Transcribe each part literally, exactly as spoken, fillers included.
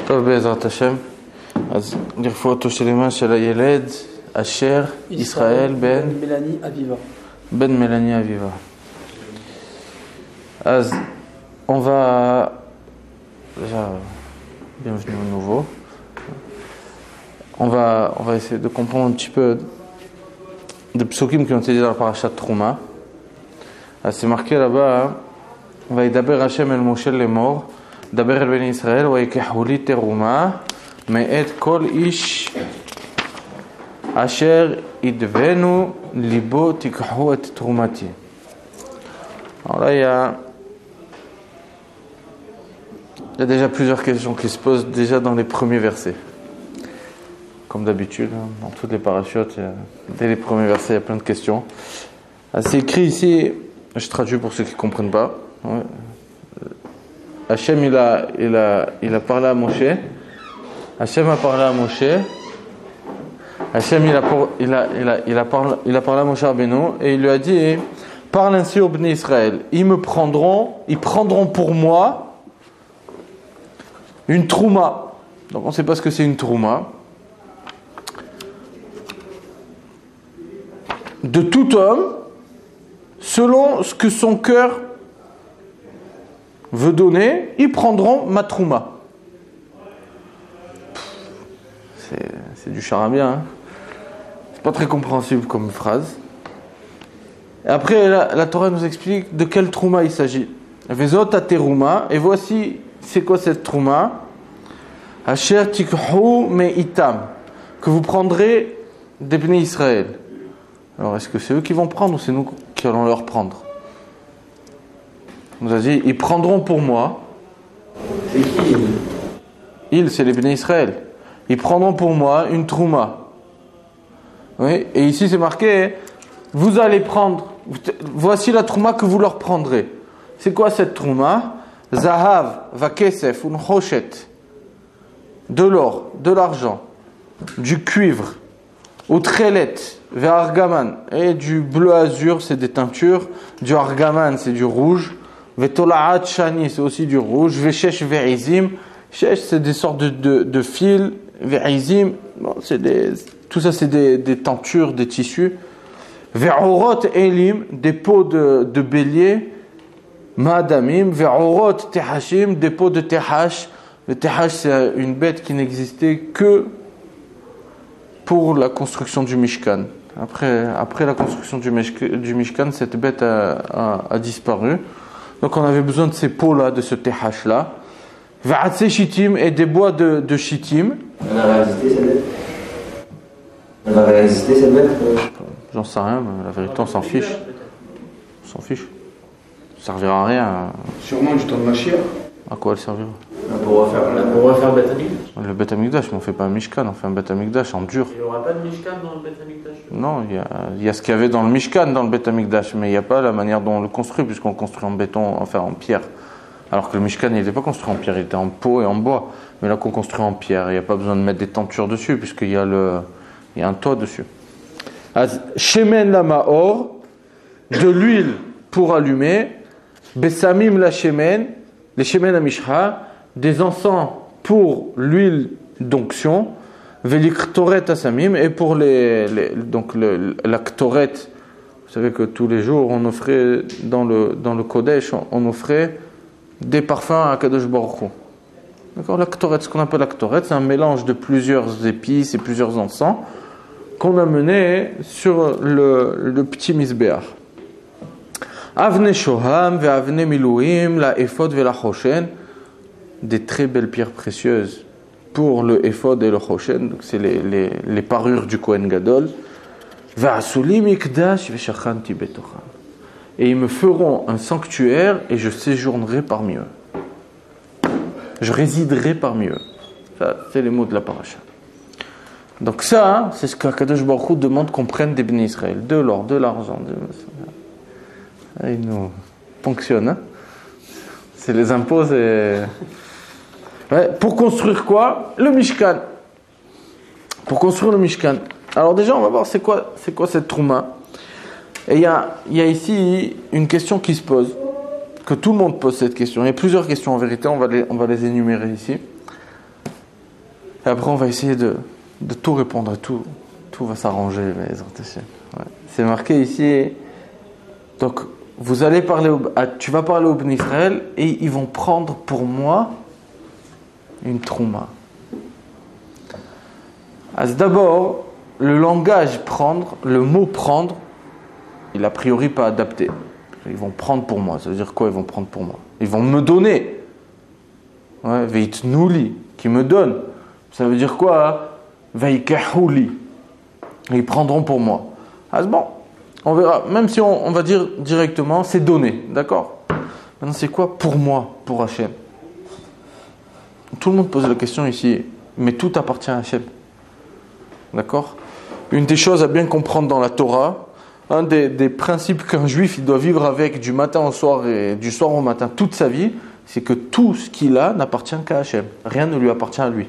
טוב, בעזרת השם. אז לרפואת שלמה של הילד, אשר, ישראל, בן מלאני אביבה. Ben Mélanie Aviva. Az, on va déjà bienvenue au nouveau. On va on va essayer de comprendre un petit peu des psukim qui ont été dit dans la parasha de Trouma. C'est marqué là-bas, va yidaber Hashem el Moshe lemor, daber el bnei Israël wa yikahu li teruma me'et kol ish asher idvenu libo tikhu et trumati. Alors là, il y a, il y a déjà plusieurs questions qui se posent déjà dans les premiers versets. Comme d'habitude, dans toutes les parachutes, dès les premiers versets, il y a plein de questions. C'est écrit ici, je traduis pour ceux qui ne comprennent pas. Ouais. Hachem, il a, il, a, il a parlé à Moshe. Hachem a parlé à Moshe. Hachem, il a, il, a, il, a, il, a parlé, il a parlé à Moshe Rabbeinu et il lui a dit: parle ainsi au Bnei Israël. Ils me prendront, ils prendront pour moi une trouma. Donc on ne sait pas ce que c'est une trouma. De tout homme, selon ce que son cœur veut donner, ils prendront ma trouma. C'est, c'est du charabia, hein. C'est pas très compréhensible comme phrase. Et après, la, la Torah nous explique de quelle trouma il s'agit. Vezot ateruma, et voici, c'est quoi cette trouma? Asher tikhu me'itam, que vous prendrez des Bnei Israël. Alors, est-ce que c'est eux qui vont prendre ou c'est nous qui allons leur prendre? On nous a dit, ils prendront pour moi. C'est qui? Ils, c'est les Bnei Israël. Ils prendront pour moi une trouma. Oui, et ici c'est marqué, vous allez prendre, voici la trouma que vous leur prendrez. C'est quoi cette trouma? Zahav, vakesef, un choshet. De l'or, de l'argent, du cuivre, utrelet, ve'argaman, et du bleu azur, c'est des teintures, du argaman, c'est du rouge, ve'tola'at shani, c'est aussi du rouge, ve'shesh ve'izim, shesh, c'est des sortes de, de, de fils, ve'izim, bon, c'est des, tout ça c'est des, des tentures, des tissus, ve'orot elim, des peaux de, de bélier, ma'adamim, ve'orot tehashim, des peaux de tehash. Le tehash, c'est une bête qui n'existait que pour la construction du Mishkan. Après, après la construction du, du Mishkan, cette bête a, a, a disparu. Donc on avait besoin de ces peaux-là, de ce tehash-là. Va'atse shitim, et des bois de, de shitim. Elle a résisté cette bête? Elle va résister cette bête? J'en sais rien, mais la vérité, on s'en fiche. On s'en fiche. Ça servira à rien. Sûrement du temps de Mashiach. À quoi elle servira? Pour refaire, pour refaire Beth Amikdash. Le Beth Amikdash, mais on ne fait pas un Mishkan, on fait un Beth Amikdash en dur. Il n'y aura pas de Mishkan dans le Beth Amikdash? Non, il y a, il y a ce qu'il y avait dans le Mishkan, dans le Beth Amikdash, mais il n'y a pas la manière dont on le construit, puisqu'on le construit en béton, enfin en pierre. Alors que le Mishkan, il n'était pas construit en pierre, il était en peau et en bois. Mais là qu'on construit en pierre, il n'y a pas besoin de mettre des tentures dessus, puisqu'il y a, le, il y a un toit dessus. Shemen la ma'or, de l'huile pour allumer, Besamim la shemen, les shemen la mishha, des encens pour l'huile d'onction, veliktoret asamim, et pour les, les donc le, la ktoret. Vous savez que tous les jours on offrait dans le dans le Kodesh, on, on offrait des parfums à Kadosh Baruch Hu. D'accord, la ktoret, ce qu'on appelle la ktoret, c'est un mélange de plusieurs épices et plusieurs encens qu'on a mené sur le, le petit misbéach. Avne shoham ve avne milouim, la ephod ve la choshen, des très belles pierres précieuses pour le ephod et le choshen, donc c'est les, les, les parures du Kohen Gadol. Ve'asuli mikdash ve'shachanti betocham. Et ils me feront un sanctuaire et je séjournerai parmi eux. Je résiderai parmi eux. Ça, c'est les mots de la paracha. Donc ça, hein, c'est ce qu'Akadosh Baruch Hu demande qu'on prenne des Bnei Israël. De l'or, de l'argent. De... Il nous ponctionne. Hein. C'est les impôts. Et... Ouais, pour construire quoi? Le Mishkan. Pour construire le Mishkan. Alors déjà, on va voir c'est quoi, c'est quoi cette trouma. Et il y a, il y a ici une question qui se pose, que tout le monde pose cette question. Il y a plusieurs questions en vérité, on va les, on va les énumérer ici. Et après, on va essayer de, de tout répondre et tout, tout va s'arranger. Mais ouais. C'est marqué ici. Donc, vous allez parler au, tu vas parler au Bnei Israël et ils vont prendre pour moi une trouma. Alors, d'abord, le langage prendre, le mot prendre, il est a priori pas adapté. Ils vont prendre pour moi. Ça veut dire quoi, ils vont prendre pour moi? Ils vont me donner. Ouais, veitnouli, qui me donne. Ça veut dire quoi? Veikahouli. Ils prendront pour moi. Ah, c'est bon. On verra. Même si on, on va dire directement, c'est donné. D'accord? Maintenant, c'est quoi pour moi, pour Hachem? Tout le monde pose la question ici. Mais tout appartient à Hachem. D'accord? Une des choses à bien comprendre dans la Torah, un des, des principes qu'un juif il doit vivre avec du matin au soir et du soir au matin toute sa vie, c'est que tout ce qu'il a n'appartient qu'à Hachem. Rien ne lui appartient à lui.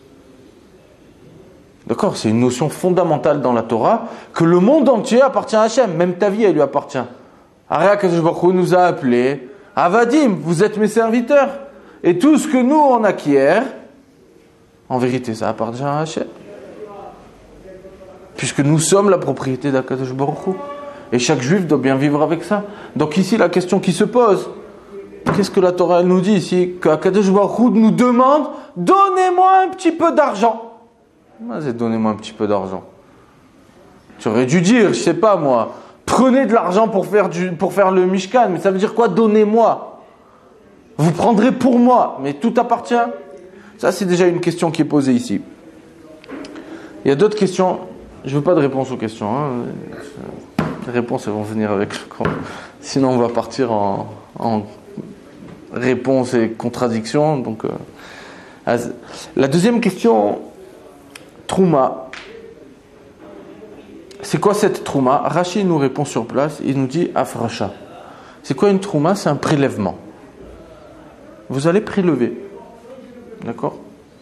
D'accord? C'est une notion fondamentale dans la Torah, que le monde entier appartient à Hachem. Même ta vie, elle lui appartient. Aria Kadosh Baruch Hu nous a appelés Avadim, vous êtes mes serviteurs. Et tout ce que nous, on acquiert, en vérité, ça appartient à Hachem. Puisque nous sommes la propriété d'Akadosh Baruch Hu. Et chaque juif doit bien vivre avec ça. Donc ici, la question qui se pose, qu'est-ce que la Torah elle nous dit ici? Qu'Akadosh Baruch Hu nous demande, donnez-moi un petit peu d'argent. Vas-y, donnez-moi un petit peu d'argent. Tu aurais dû dire, je sais pas moi, prenez de l'argent pour faire, du, pour faire le Mishkan. Mais ça veut dire quoi? Donnez-moi. Vous prendrez pour moi. Mais tout appartient. Ça, c'est déjà une question qui est posée ici. Il y a d'autres questions. Je veux pas de réponse aux questions. Hein. Les réponses elles vont venir avec le camp. Sinon, on va partir en, en réponses et contradictions. Donc, euh, la deuxième question, trouma. C'est quoi cette trouma? Rashi nous répond sur place. Il nous dit afracha. C'est quoi une trouma? C'est un prélèvement. Vous allez prélever. D'accord?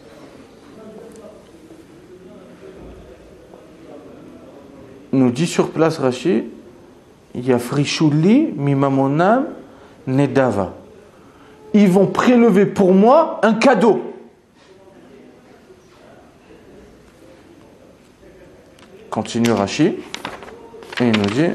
Nous dit sur place Rashi, Yafrishuli mimamonam nedava. Ils vont prélever pour moi un cadeau. Continue Rashi, et il nous dit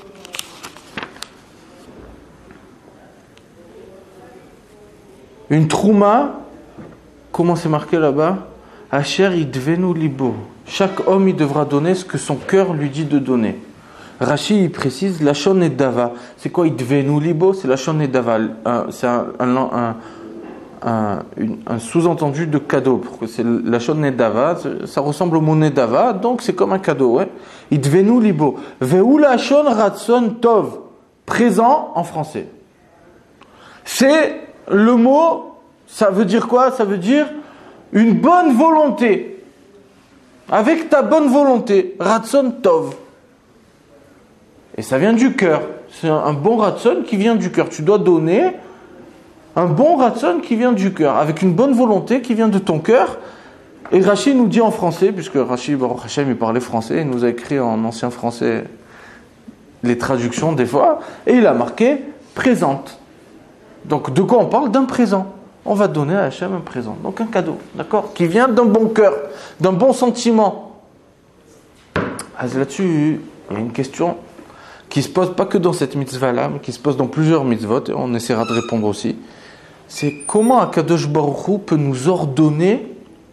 une trouma, comment c'est marqué là-bas? Asher idvenu libo. Chaque homme il devra donner ce que son cœur lui dit de donner. Rashi il précise Lachon Nedava. C'est quoi idvenu libo? C'est Lachon Nedava. C'est un, un, un, un, un sous-entendu de cadeau. C'est Lachon Nedava. Ça ressemble au mot Nedava, donc c'est comme un cadeau. Ouais. Idvenu libo. Veu Lachon Ratson Tov. Présent en français. C'est le mot, ça veut dire quoi? Ça veut dire une bonne volonté. Avec ta bonne volonté, Ratson Tov. Et ça vient du cœur. C'est un bon Ratson qui vient du cœur. Tu dois donner un bon Ratson qui vient du cœur, avec une bonne volonté qui vient de ton cœur. Et Rashi nous dit en français, puisque Rashi, Baruch Hashem, il parlait français, il nous a écrit en ancien français les traductions des fois, et il a marqué présente. Donc de quoi on parle? D'un présent. On va donner à Hachem un présent, donc un cadeau, d'accord, qui vient d'un bon cœur, d'un bon sentiment. Ah, là-dessus, il y a une question qui se pose pas que dans cette mitzvah-là, mais qui se pose dans plusieurs mitzvot, et on essaiera de répondre aussi. C'est comment Akadosh Baruch Hu peut nous ordonner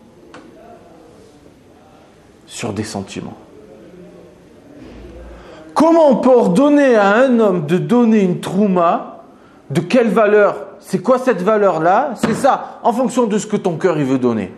sur des sentiments. Comment on peut ordonner à un homme de donner une trouma? De quelle valeur? C'est quoi cette valeur-là? C'est ça, en fonction de ce que ton cœur il veut donner.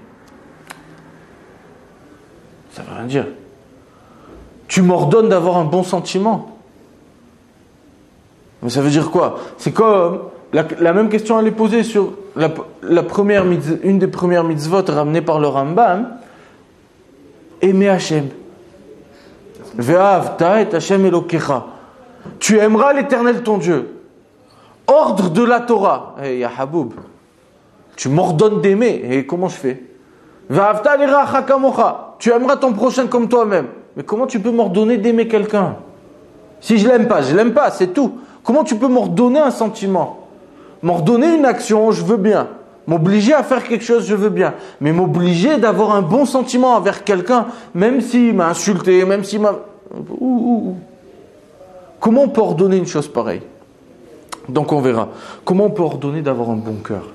Ça veut rien dire. Tu m'ordonnes d'avoir un bon sentiment. Mais ça veut dire quoi? C'est comme la, la même question elle est posée sur la, la première une des premières mitzvot ramenées par le Rambam. Aimer Hachem. Ve'ahavta et Hachem Elokecha. Tu aimeras l'Éternel ton Dieu. Ordre de la Torah. Eh, hey, ya Haboub, tu m'ordonnes d'aimer. Et comment je fais? Ve'ahavta l'iracha kamocha. Tu aimeras ton prochain comme toi-même. Mais comment tu peux m'ordonner d'aimer quelqu'un? Si je l'aime pas, je l'aime pas, c'est tout. Comment tu peux m'ordonner un sentiment? M'ordonner une action, je veux bien. M'obliger à faire quelque chose, je veux bien. Mais m'obliger d'avoir un bon sentiment envers quelqu'un, même s'il m'a insulté, même s'il m'a... Ouh, ouh, ouh. Comment on peut ordonner une chose pareille? Donc on verra. Comment on peut ordonner d'avoir un bon cœur?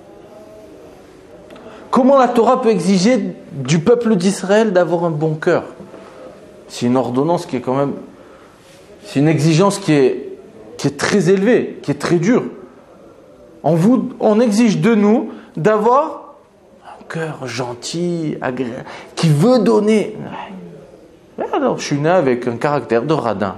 Comment la Torah peut exiger du peuple d'Israël d'avoir un bon cœur? C'est une ordonnance qui est quand même... C'est une exigence qui est, qui est très élevée, qui est très dure. On, vous, on exige de nous d'avoir un cœur gentil, agréable, qui veut donner. Alors, je suis né avec un caractère de radin.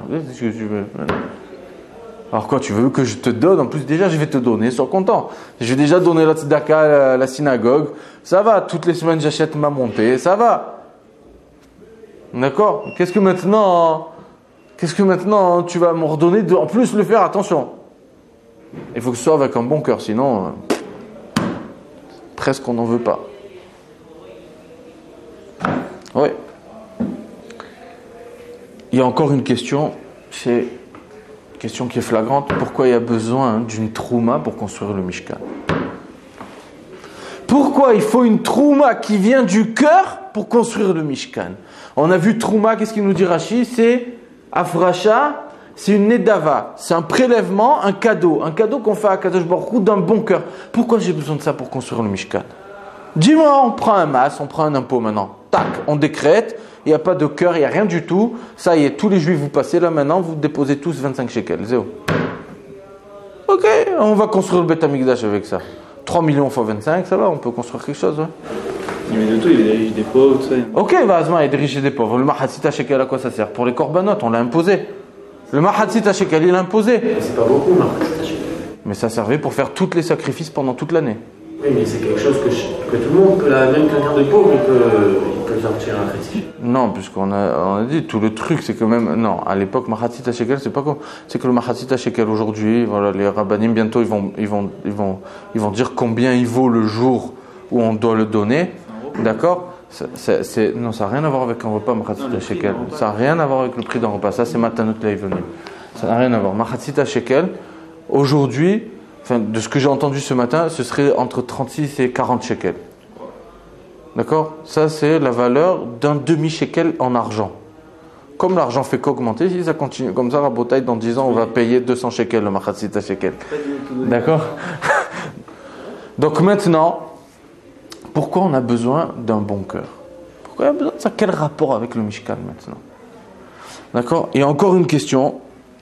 Alors quoi, tu veux que je te donne? En plus, déjà, je vais te donner, sois content. Je vais déjà donner la tzedaka à la synagogue. Ça va, toutes les semaines, j'achète ma montée. Ça va. D'accord? Qu'est-ce que maintenant, qu'est-ce que maintenant tu vas m'ordonner de, en plus, le faire? Attention. Il faut que ce soit avec un bon cœur, sinon, euh, presque on n'en veut pas. Oui. Il y a encore une question, c'est une question qui est flagrante. Pourquoi il y a besoin d'une trouma pour construire le Mishkan? Pourquoi il faut une trouma qui vient du cœur pour construire le Mishkan? On a vu trouma, qu'est-ce qu'il nous dit Rashi? C'est afracha. C'est une nedava, c'est un prélèvement, un cadeau, un cadeau qu'on fait à Kadosh Baruch Hu d'un bon cœur. Pourquoi j'ai besoin de ça pour construire le Mishkan? Dis-moi, on prend un mas, on prend un impôt maintenant. Tac, on décrète, il n'y a pas de cœur, il n'y a rien du tout. Ça y est, tous les juifs vous passez là maintenant, vous déposez tous vingt-cinq shekels. Zéro. Ok, on va construire le Beth Amikdash avec ça. trois millions fois vingt-cinq, ça va, on peut construire quelque chose. Ouais. Il y avait de tout, il y avait des riches, des pauvres, tout ça. Ok, Vazman, il y a des riches et des pauvres. Le Mahatzita shekel, à quoi ça sert? Pour les corbanotes, on l'a imposé. Le Mahatzita shekel, il l'a imposé. Mais c'est pas beaucoup, Mahatzita shekel. Mais ça servait pour faire tous les sacrifices pendant toute l'année. Oui, mais c'est quelque chose que, je, que tout le monde peut, la, même quelqu'un de pauvre, il peut, il peut sortir un chrétien. Non, puisqu'on a, on a dit, tout le truc, c'est que même, non, à l'époque, Mahatzita shekel, c'est pas comme, c'est que le Mahatzita shekel aujourd'hui, voilà, les rabbanim, bientôt, ils vont, ils vont, ils vont, ils vont dire combien il vaut le jour où on doit le donner. D'accord? C'est, c'est, c'est, non, ça n'a rien à voir avec un repas Mahatzita shekel. Ça n'a rien à voir avec le prix d'un repas. Ça, c'est Matanot Leivoni. Ça n'a rien à voir. Mahatzita shekel, aujourd'hui, enfin, de ce que j'ai entendu ce matin, ce serait entre trente-six et quarante shekels. D'accord? Ça, c'est la valeur d'un demi-shekel en argent. Comme l'argent fait qu'augmenter, si ça continue comme ça, Rabotai, dans dix ans, on va payer deux cents shekels le Mahatzita shekel. D'accord? Donc maintenant, pourquoi on a besoin d'un bon cœur? Pourquoi on a besoin de ça? Quel rapport avec le Mishkan maintenant? D'accord? Et encore une question.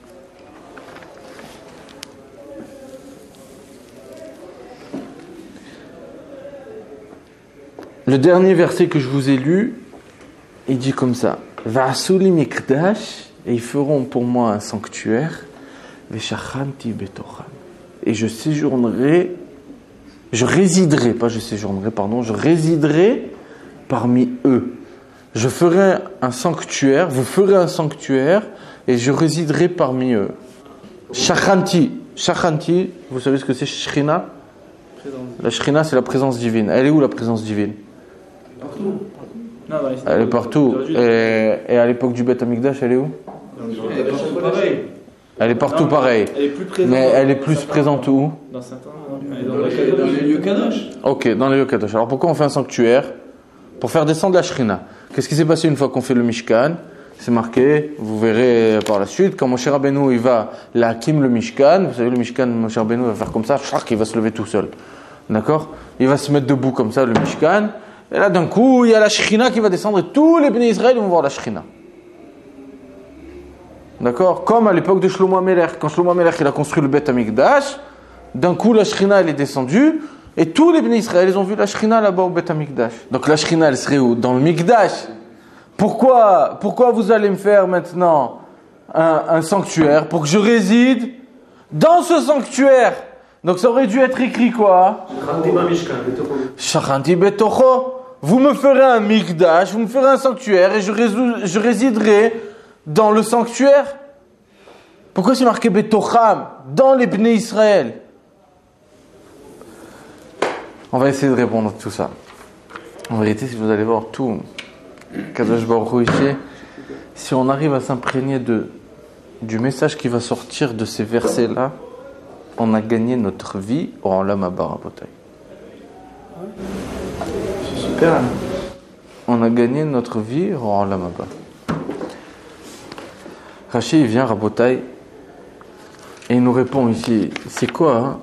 Le dernier verset que je vous ai lu, il dit comme ça: Va'asuli mikdash, et ils feront pour moi un sanctuaire, Veshachanti betocham, et je séjournerai, je résiderai, pas je séjournerai, pardon, je résiderai parmi eux. Je ferai un sanctuaire, vous ferez un sanctuaire, et je résiderai parmi eux. Shachanti, Shachanti, vous savez ce que c'est Shrina? La Shrina, c'est la présence divine. Elle est où la présence divine? Partout. Non, elle est partout. Et, et à l'époque du Beth Amikdash, elle est où? Elle est partout pareil. Elle est partout pareil. Elle est plus présente. Mais elle est plus présente où? Dans certains. Dans, dans les lieux kadosh. Ok, dans les lieux kadosh. Alors pourquoi on fait un sanctuaire? Pour faire descendre la Shrina. Qu'est-ce qui s'est passé une fois qu'on fait le Mishkan? C'est marqué, vous verrez par la suite, quand Moshe Rabbeinu il va la hakim le Mishkan, vous savez le Mishkan, Moshe Rabbeinu va faire comme ça, il va se lever tout seul. D'accord? Il va se mettre debout comme ça, le Mishkan. Et là, d'un coup, il y a la Shrina qui va descendre et tous les bénis Israël vont voir la Shrina. D'accord? Comme à l'époque de Shlomo HaMelech. Quand Shlomo HaMelech il a construit le Beth Amikdash, d'un coup, la Shrina elle est descendue et tous les bénis Israël ils ont vu la Shrina là-bas au Beth Amikdash. Donc la Shrina elle serait où? Dans le Mikdash. Pourquoi, pourquoi vous allez me faire maintenant un, un sanctuaire? Pour que je réside dans ce sanctuaire. Donc ça aurait dû être écrit quoi? Shachanti betocho. Vous me ferez un mikdash, vous me ferez un sanctuaire et je, résou, je résiderai dans le sanctuaire. Pourquoi c'est marqué betocham? Dans les Bnei Israël. On va essayer de répondre à tout ça. En vérité, si vous allez voir tout, Kadosh Baruch Hu ici, si on arrive à s'imprégner de, du message qui va sortir de ces versets-là, on a gagné notre vie au Olam Haba Rabotai. C'est super. Hein. On a gagné notre vie en Lamaba. Rachid vient, Rabotai, et il nous répond ici. C'est quoi hein?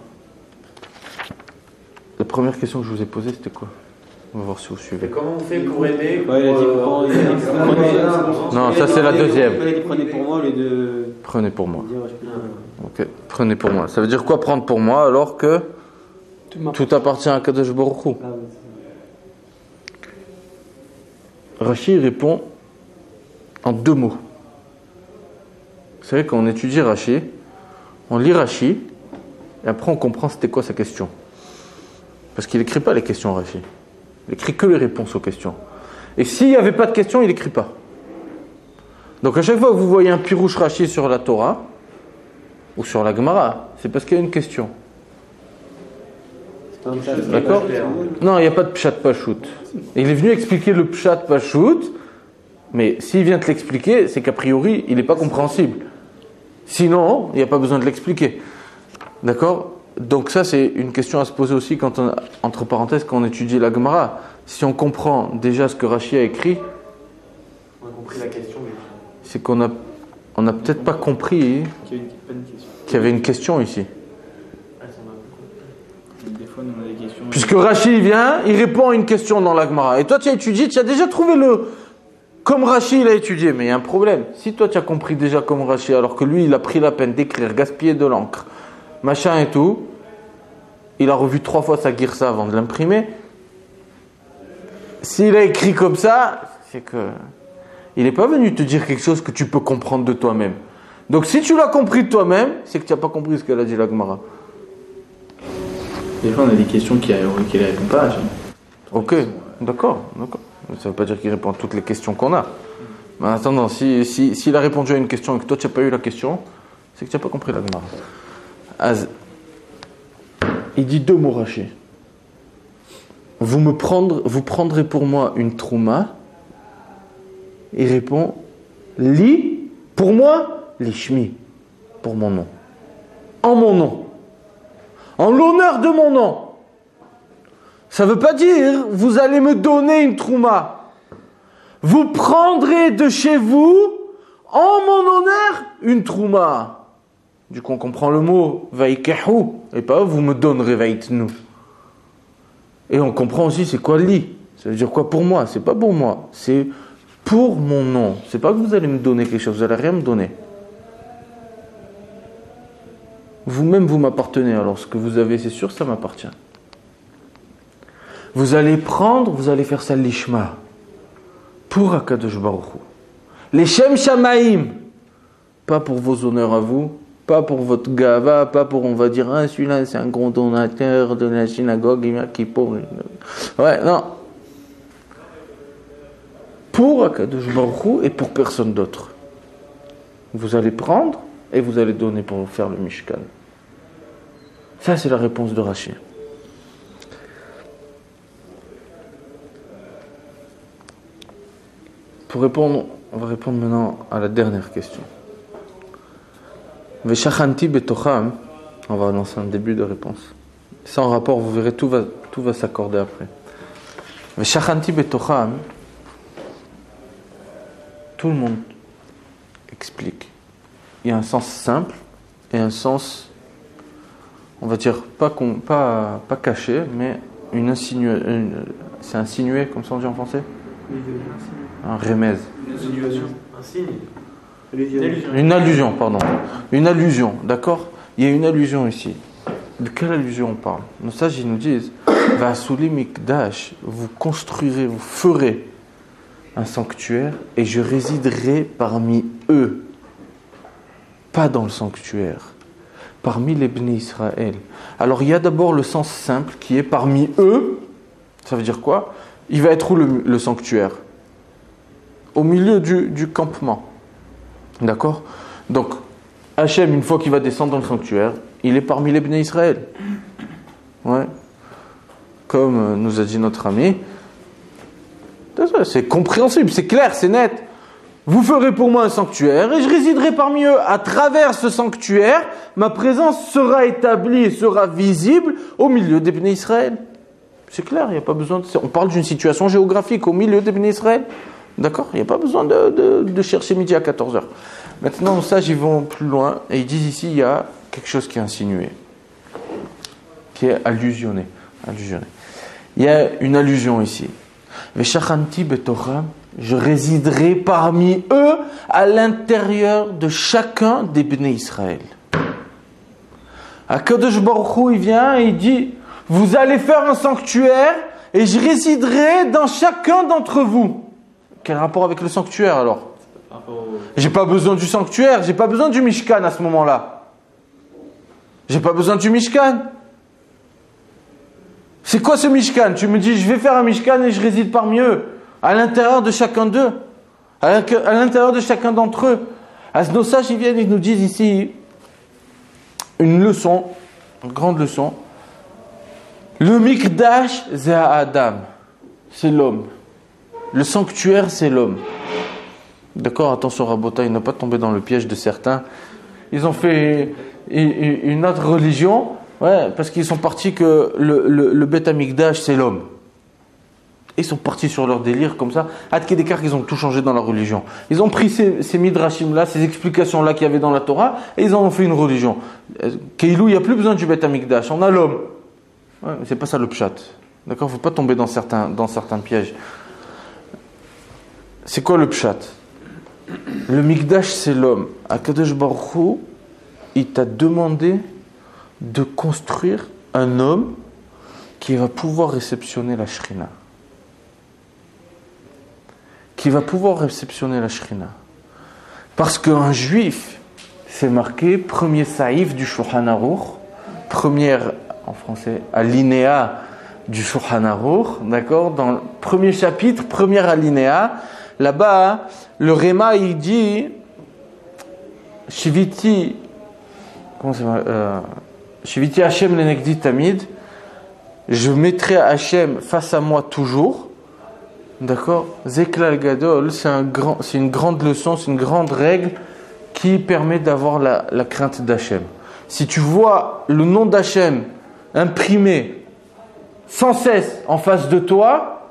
La première question que je vous ai posée, c'était quoi? On va voir si vous suivez. Et comment on fait pour aimer Ouais, il a dit pour, euh, prenez- Non, ça c'est la deuxième. Prenez pour moi les deux. Prenez pour moi. Ok, prenez pour moi. Ça veut dire quoi prendre pour moi alors que tout appartient à Kadosh Baruch Hu? Rachid répond en deux mots. Vous savez, quand on étudie Rachid, on lit Rachid et après on comprend c'était quoi sa question. Parce qu'il n'écrit pas les questions Rachid. Il écrit que les réponses aux questions. Et s'il n'y avait pas de questions, il n'écrit pas. Donc à chaque fois que vous voyez un pirouche Rachid sur la Torah ou sur la Gemara, c'est parce qu'il y a une question. D'accord? Non, il n'y a pas de Pshat Pashout. Il est venu expliquer le Pshat Pashout, mais s'il vient te l'expliquer, c'est qu'a priori, il n'est pas compréhensible. Sinon, il n'y a pas besoin de l'expliquer. D'accord? Donc ça, c'est une question à se poser aussi quand on, entre parenthèses, quand on étudie la Gemara. Si on comprend déjà ce que Rashi a écrit, on a compris la question. C'est qu'on a, on n'a peut-être pas compris qu'il y avait une question ici. Des fois, on a des questions. Puisque Rashi vient, il répond à une question dans la Gemara. Et toi, tu as étudié, tu as déjà trouvé le... Comme Rashi, il a étudié, mais il y a un problème. Si toi, tu as compris déjà comme Rashi, alors que lui, il a pris la peine d'écrire, gaspiller de l'encre, machin et tout, il a revu trois fois sa girsa avant de l'imprimer. S'il a écrit comme ça, c'est que il n'est pas venu te dire quelque chose que tu peux comprendre de toi-même. Donc si tu l'as compris de toi-même, c'est que tu n'as pas compris ce qu'elle a dit la Gemara. Des fois, on a des questions qui ne répondent pas. Ok, d'accord, d'accord. Ça ne veut pas dire qu'il répond à toutes les questions qu'on a. Mais en attendant, si, si, s'il a répondu à une question et que toi tu n'as pas eu la question, c'est que tu n'as pas compris la Gemara. Az... Il dit deux mots Rashi. Vous me prendre, vous prendrez pour moi une trouma. Il répond li, pour moi, lishmi, pour mon nom. En mon nom. En l'honneur de mon nom. Ça ne veut pas dire vous allez me donner une trouma. Vous prendrez de chez vous, en mon honneur, une trouma. Du coup, on comprend le mot vaïkehu, et pas vous me donnerez vaïtnu. Et on comprend aussi c'est quoi li. Ça veut dire quoi pour moi? C'est pas pour moi, c'est pour mon nom. C'est pas que vous allez me donner quelque chose, vous allez rien me donner. Vous-même, vous m'appartenez, alors ce que vous avez, c'est sûr, ça m'appartient. Vous allez prendre, vous allez faire ça l'ishma. Pour Akadosh Baruch Hu. Les Shem Shamaim. Pas pour vos honneurs à vous, pas pour votre gava, pas pour, on va dire, ah, celui-là, c'est un grand donateur de la synagogue, il vient qui pour. Ouais, non. Pour Akadosh Baruch Hu et pour personne d'autre. Vous allez prendre et vous allez donner pour faire le Mishkan. Ça, c'est la réponse de Rashi. Pour répondre, on va répondre maintenant à la dernière question. Veshachanti betocham, on va lancer un début de réponse. Sans rapport, vous verrez, tout va, tout va s'accorder après. Veshachanti betocham, tout le monde explique. Il y a un sens simple et un sens, on va dire, pas, pas, pas caché, mais une insinuation. C'est insinué, comme ça on dit en français? Un remez. Une insinuation. Un signe. Une allusion, pardon. Une allusion, d'accord? Il y a une allusion ici. De quelle allusion on parle? Nos sages, ils nous disent Vasuli mikdash, vous construirez, vous ferez un sanctuaire et je résiderai parmi eux. Pas dans le sanctuaire. Parmi les Bnei Israël. Alors il y a d'abord le sens simple qui est parmi eux. Ça veut dire quoi? Il va être où le, le sanctuaire? Au milieu du, du campement. D'accord? Donc, Hachem, une fois qu'il va descendre dans le sanctuaire, il est parmi les Bnei Israël. Ouais. Comme nous a dit notre ami. C'est compréhensible, c'est clair, c'est net. Vous ferez pour moi un sanctuaire et je résiderai parmi eux. À travers ce sanctuaire, ma présence sera établie et sera visible au milieu des Bnei Israël. C'est clair, il n'y a pas besoin de... On parle d'une situation géographique au milieu des Béné Israël. D'accord? Il n'y a pas besoin de, de, de chercher midi à quatorze heures. Maintenant, ça, ils vont plus loin. Et ils disent ici, il y a quelque chose qui est insinué. Qui est allusionné. allusionné. Il y a une allusion ici. Veshachanti betoram, je résiderai parmi eux à l'intérieur de chacun des Béné Israël. Akadosh Baruch Hu, il vient et il dit, vous allez faire un sanctuaire et je résiderai dans chacun d'entre vous. Quel rapport avec le sanctuaire alors? J'ai pas besoin du sanctuaire, j'ai pas besoin du Mishkan à ce moment-là. J'ai pas besoin du Mishkan. C'est quoi ce Mishkan? Tu me dis, je vais faire un Mishkan et je réside parmi eux, à l'intérieur de chacun d'eux, à l'intérieur de chacun d'entre eux. À nos sages, ils viennent et nous disent ici une leçon, une grande leçon. Le Mikdash, c'est Adam, c'est l'homme. Le sanctuaire, c'est l'homme. D'accord, attention Rabota, il n'a pas tombé dans le piège de certains. Ils ont fait une autre religion, ouais, parce qu'ils sont partis que le, le, le Beth Amikdash, c'est l'homme. Ils sont partis sur leur délire comme ça. Adkedekar, ils ont tout changé dans la religion. Ils ont pris ces, ces midrashim-là, ces explications-là qu'il y avait dans la Torah, et ils en ont fait une religion. Keilou, il n'y a plus besoin du Beth Amikdash, on a l'homme. Ouais, mais c'est pas ça le pshat. D'accord, il ne faut pas tomber dans certains, dans certains pièges. C'est quoi le pshat? Le Mikdash, c'est l'homme. Akadosh Baruch Hu, il t'a demandé de construire un homme qui va pouvoir réceptionner la Shrina. Qui va pouvoir réceptionner la Shrina. Parce qu'un juif, c'est marqué premier saïf du Shulchan Aruch, première, en français, alinéa du Shulchan Aruch, d'accord, dans le premier chapitre, première alinéa, là-bas, le Réma, il dit Shiviti, comment ça va euh, Shiviti Hashem lenegdi tamid, je mettrai Hashem face à moi toujours. D'accord? Zeklal Gadol, c'est, un grand, c'est une grande leçon, c'est une grande règle qui permet d'avoir la, la crainte d'Hachem. Si tu vois le nom d'Hachem imprimé sans cesse en face de toi,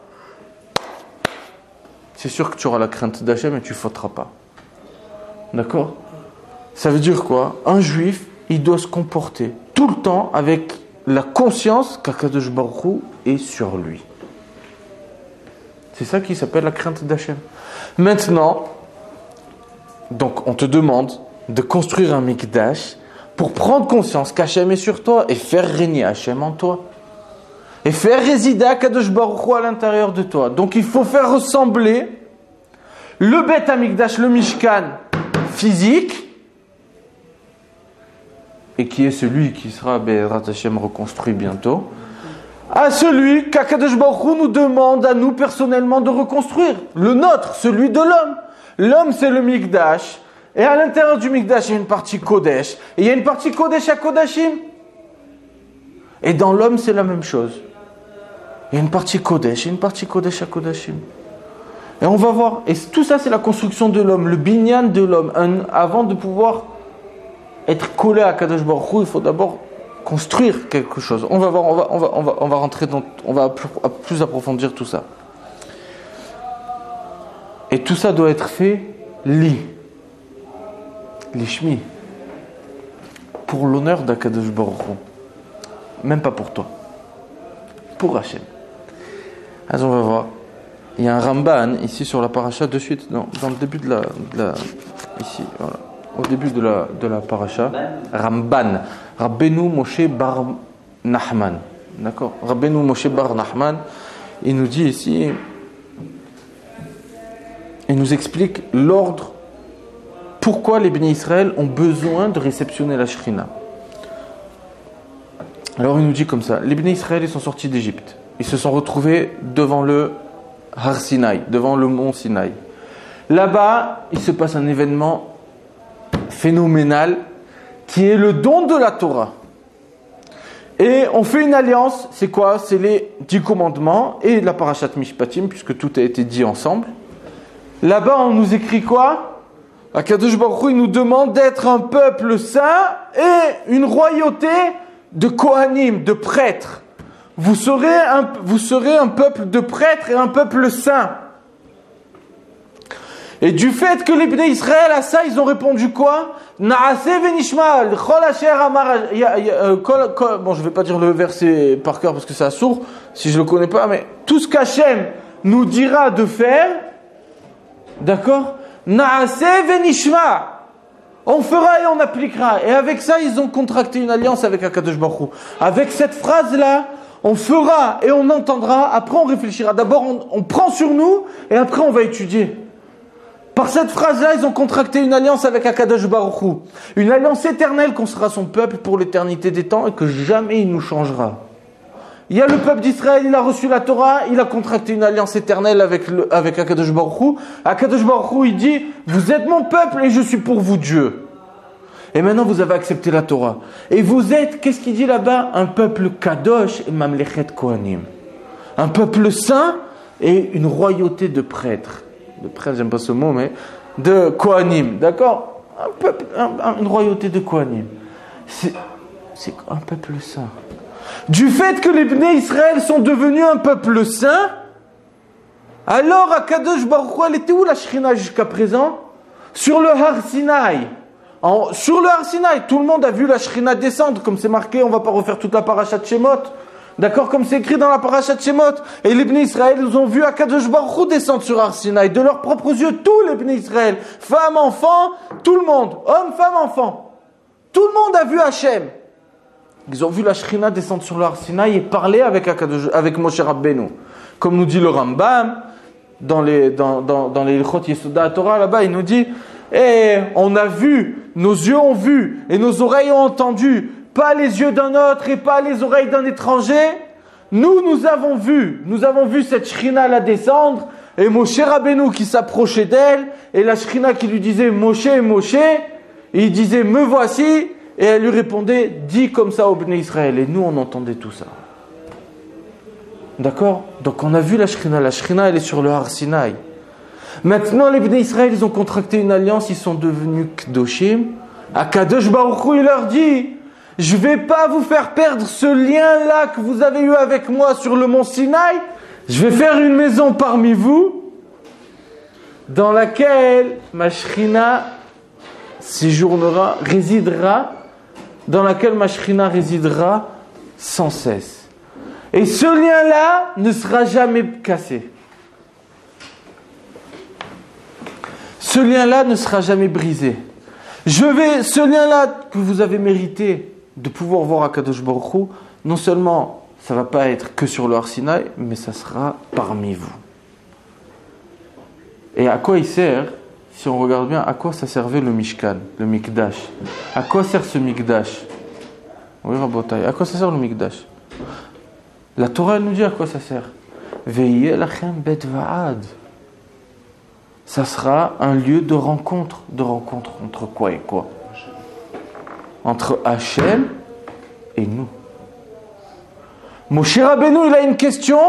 c'est sûr que tu auras la crainte d'Hachem et tu ne fauteras pas. D'accord? Ça veut dire quoi? Un juif, il doit se comporter tout le temps avec la conscience qu'Akadosh Baruch Hu est sur lui. C'est ça qui s'appelle la crainte d'Hachem. Maintenant, donc on te demande de construire un mikdash pour prendre conscience qu'Hachem est sur toi et faire régner Hachem en toi. Et faire résider Akadosh Baruch Hu à l'intérieur de toi. Donc il faut faire ressembler le Beth Amikdash, le Mishkan physique, et qui est celui qui sera Be'ezrat Hashem reconstruit bientôt, à celui qu'Akadosh Baruch Hu nous demande à nous personnellement de reconstruire. Le nôtre, celui de l'homme. L'homme, c'est le Mikdash. Et à l'intérieur du Mikdash, il y a une partie Kodesh. Et il y a une partie Kodesh à Kodashim. Et dans l'homme, c'est la même chose. Il y a une partie Kodesh et une partie Kodesh à Kodashim. Et on va voir. Et tout ça, c'est la construction de l'homme, le binyan de l'homme. Un, avant de pouvoir être collé à Akadosh Baruch Hu, il faut d'abord construire quelque chose. On va voir, on va, on va, on va, on va rentrer dans, on va plus, plus approfondir tout ça. Et tout ça doit être fait li, lishmi, pour l'honneur d'Akadosh Baruch Hu, même pas pour toi, pour Hachem. Alors on va voir. Il y a un Ramban ici sur la paracha de suite, dans, dans le début de la, de la ici, voilà. Au début de la, de la paracha, Ramban, Rabbeinu Moshe Bar Nachman, d'accord? Rabbeinu Moshe Bar Nachman, il nous dit ici, il nous explique l'ordre, pourquoi les Béné Israël ont besoin de réceptionner la Shrina. Alors il nous dit comme ça, les Béné Israël ils sont sortis d'Égypte, ils se sont retrouvés devant le Har Sinaï, devant le mont Sinaï. Là-bas, il se passe un événement phénoménal qui est le don de la Torah. Et on fait une alliance, c'est quoi? C'est les dix commandements et la parashat Mishpatim, puisque tout a été dit ensemble. Là-bas, on nous écrit quoi? Akadosh Baruch Hu, il nous demande d'être un peuple saint et une royauté de Kohanim, de prêtres. vous serez un, vous serez un peuple de prêtres et un peuple saint. Et du fait que les Bnei Israël à ça, ils ont répondu quoi? Na'aseh venishma, l'chol asher amar, bon, je vais pas dire le verset par cœur parce que c'est à sourd, si je le connais pas, mais tout ce qu'Hachem nous dira de faire, d'accord? Na'aseh venishma, on fera et on appliquera. Et avec ça, ils ont contracté une alliance avec Akadosh Baruch Hu. Avec cette phrase-là, on fera et on entendra, après on réfléchira. D'abord, on, on prend sur nous et après on va étudier. Par cette phrase-là, ils ont contracté une alliance avec Akadosh Baruch Hu. Une alliance éternelle qu'on sera son peuple pour l'éternité des temps et que jamais il nous changera. Il y a le peuple d'Israël, il a reçu la Torah, il a contracté une alliance éternelle avec, le, avec Akadosh Baruch Hu. Akadosh Baruch Hu, il dit, vous êtes mon peuple et je suis pour vous Dieu. Et maintenant vous avez accepté la Torah. Et vous êtes, qu'est-ce qu'il dit là-bas? Un peuple Kadosh et Mamlechet Kohanim. Un peuple saint et une royauté de prêtres. De prêtres, j'aime pas ce mot, mais de Kohanim, d'accord? Un peuple, un, un, une royauté de Kohanim. C'est, c'est un peuple saint. Du fait que les Bnei Israël sont devenus un peuple saint, alors Akadosh Baruch Hu, elle était où la Shrina jusqu'à présent? Sur le Har Sinaï. En, sur le Har Sinaï, tout le monde a vu la Shrina descendre, comme c'est marqué, on va pas refaire toute la parasha de Shemot. D'accord, comme c'est écrit dans la parasha de Shemot. Et les Bnei Israël, ils ont vu Akadosh Baruch Hu descendre sur Har Sinaï, de leurs propres yeux, tous les Bnei Israël, femmes, enfants, tout le monde, hommes, femmes, enfants. Tout le monde a vu Hachem. Ils ont vu la Shrina descendre sur le Har Sinaï et parler avec, Akadosh, avec Moshe Rabbeinu. Comme nous dit le Rambam, dans les, dans, dans, dans les Ilchot Yesoda Torah, là-bas, il nous dit, eh, on a vu, nos yeux ont vu, et nos oreilles ont entendu, pas les yeux d'un autre et pas les oreilles d'un étranger. Nous, nous avons vu, nous avons vu cette Shrina la descendre, et Moshe Rabbeinu qui s'approchait d'elle, et la Shrina qui lui disait Moshe, Moshe, et il disait me voici, et elle lui répondait dis comme ça au Bnei Israël, et nous on entendait tout ça. D'accord? Donc on a vu la Shrina, la Shrina elle est sur le Har Sinaï. Maintenant les Bnei Israël ils ont contracté une alliance, ils sont devenus Kdoshim. Akadosh Baruch Hu il leur dit je ne vais pas vous faire perdre ce lien-là que vous avez eu avec moi sur le mont Sinaï. Je vais faire une maison parmi vous dans laquelle ma Shrina séjournera, résidera, dans laquelle ma Shrina résidera sans cesse. Et ce lien-là ne sera jamais cassé. Ce lien-là ne sera jamais brisé. Je vais, ce lien-là que vous avez mérité de pouvoir voir Akadosh Baruch Hu, non seulement ça ne va pas être que sur le Har Sinaï, mais ça sera parmi vous. Et à quoi il sert, si on regarde bien, à quoi ça servait le Mishkan, le Mikdash? À quoi sert ce Mikdash? Oui, Rabotai, à quoi ça sert le Mikdash? La Torah, elle nous dit à quoi ça sert. Veillez lachem bet va'ad. Ça sera un lieu de rencontre. De rencontre entre quoi et quoi? Entre Hachem et nous. Moshe Rabbeinu, il a une question.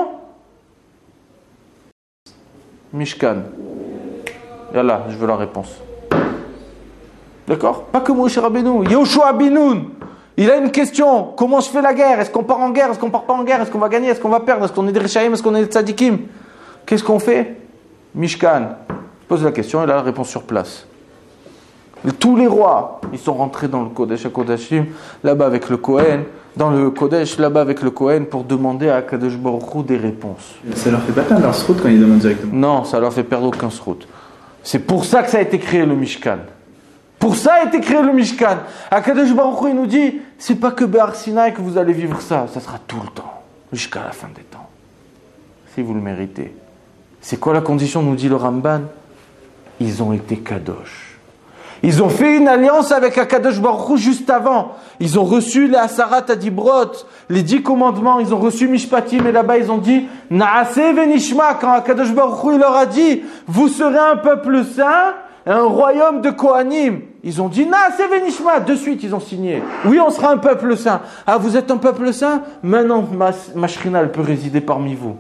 Mishkan. Yallah, je veux la réponse. D'accord? Pas que Moshe Rabbeinu. Yoshua Binoun. Il a une question. Comment je fais la guerre? Est-ce qu'on part en guerre? Est-ce qu'on part pas en guerre? Est-ce qu'on va gagner? Est-ce qu'on va perdre? Est-ce qu'on est des Rechaïm? Est-ce qu'on est des Tzadikim? Qu'est-ce qu'on fait? Mishkan. Pose la question, il a la réponse sur place. Tous les rois, ils sont rentrés dans le Kodesh à Kodashim, là-bas avec le Kohen, dans le Kodesh, là-bas avec le Kohen, pour demander à Akadosh Baruch Hu des réponses. Ça leur fait pas perdre leur srout quand ils demandent directement? Non, ça leur fait perdre aucun srout. C'est pour ça que ça a été créé le Mishkan. Pour ça a été créé le Mishkan. Akadosh Baruch Hu, il nous dit, c'est pas que Behar Sinaï que vous allez vivre ça, ça sera tout le temps, jusqu'à la fin des temps. Si vous le méritez. C'est quoi la condition, nous dit le Ramban? Ils ont été kadosh. Ils ont fait une alliance avec Akadosh Baruch Hu juste avant. Ils ont reçu les Asarat Adibrot, les dix commandements. Ils ont reçu Mishpatim et là-bas ils ont dit Naaseh venishma. Quand Akadosh Baruch Hu il leur a dit vous serez un peuple saint, un royaume de Kohanim. Ils ont dit Naaseh venishma. De suite ils ont signé. Oui, on sera un peuple saint. Ah, vous êtes un peuple saint? Maintenant ma, ma Shrina elle peut résider parmi vous.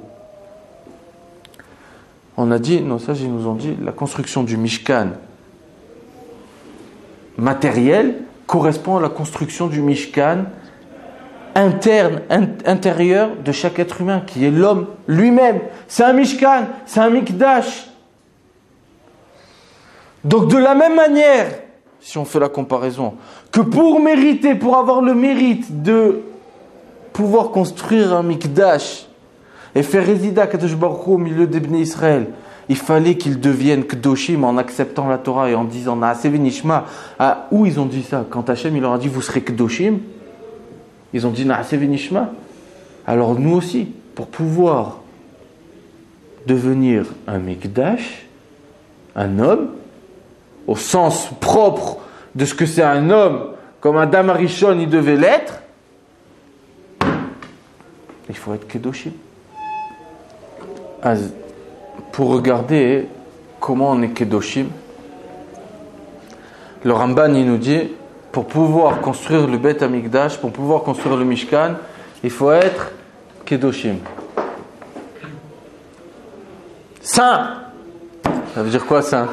On a dit, nos sages ils nous ont dit, la construction du Mishkan matériel correspond à la construction du Mishkan interne, in- intérieure de chaque être humain, qui est l'homme lui-même. C'est un Mishkan, c'est un Mikdash. Donc de la même manière, si on fait la comparaison, que pour mériter, pour avoir le mérite de pouvoir construire un Mikdash et faire résider Kadosh Baruch Hu au milieu des Bnei Israël, il fallait qu'ils deviennent Kedoshim en acceptant la Torah et en disant Naaseh v'nishma. Ah, où ils ont dit ça? Quand Hachem il leur a dit vous serez Kedoshim, ils ont dit Naaseh v'nishma. Alors nous aussi, pour pouvoir devenir un Mikdash, un homme, au sens propre de ce que c'est un homme, comme Adam Arishon il devait l'être, il faut être Kedoshim. Az- Pour regarder comment on est Kedoshim, le Ramban il nous dit, pour pouvoir construire le Beth Amikdash, pour pouvoir construire le Mishkan, il faut être Kedoshim. Saint. Ça veut dire quoi saint?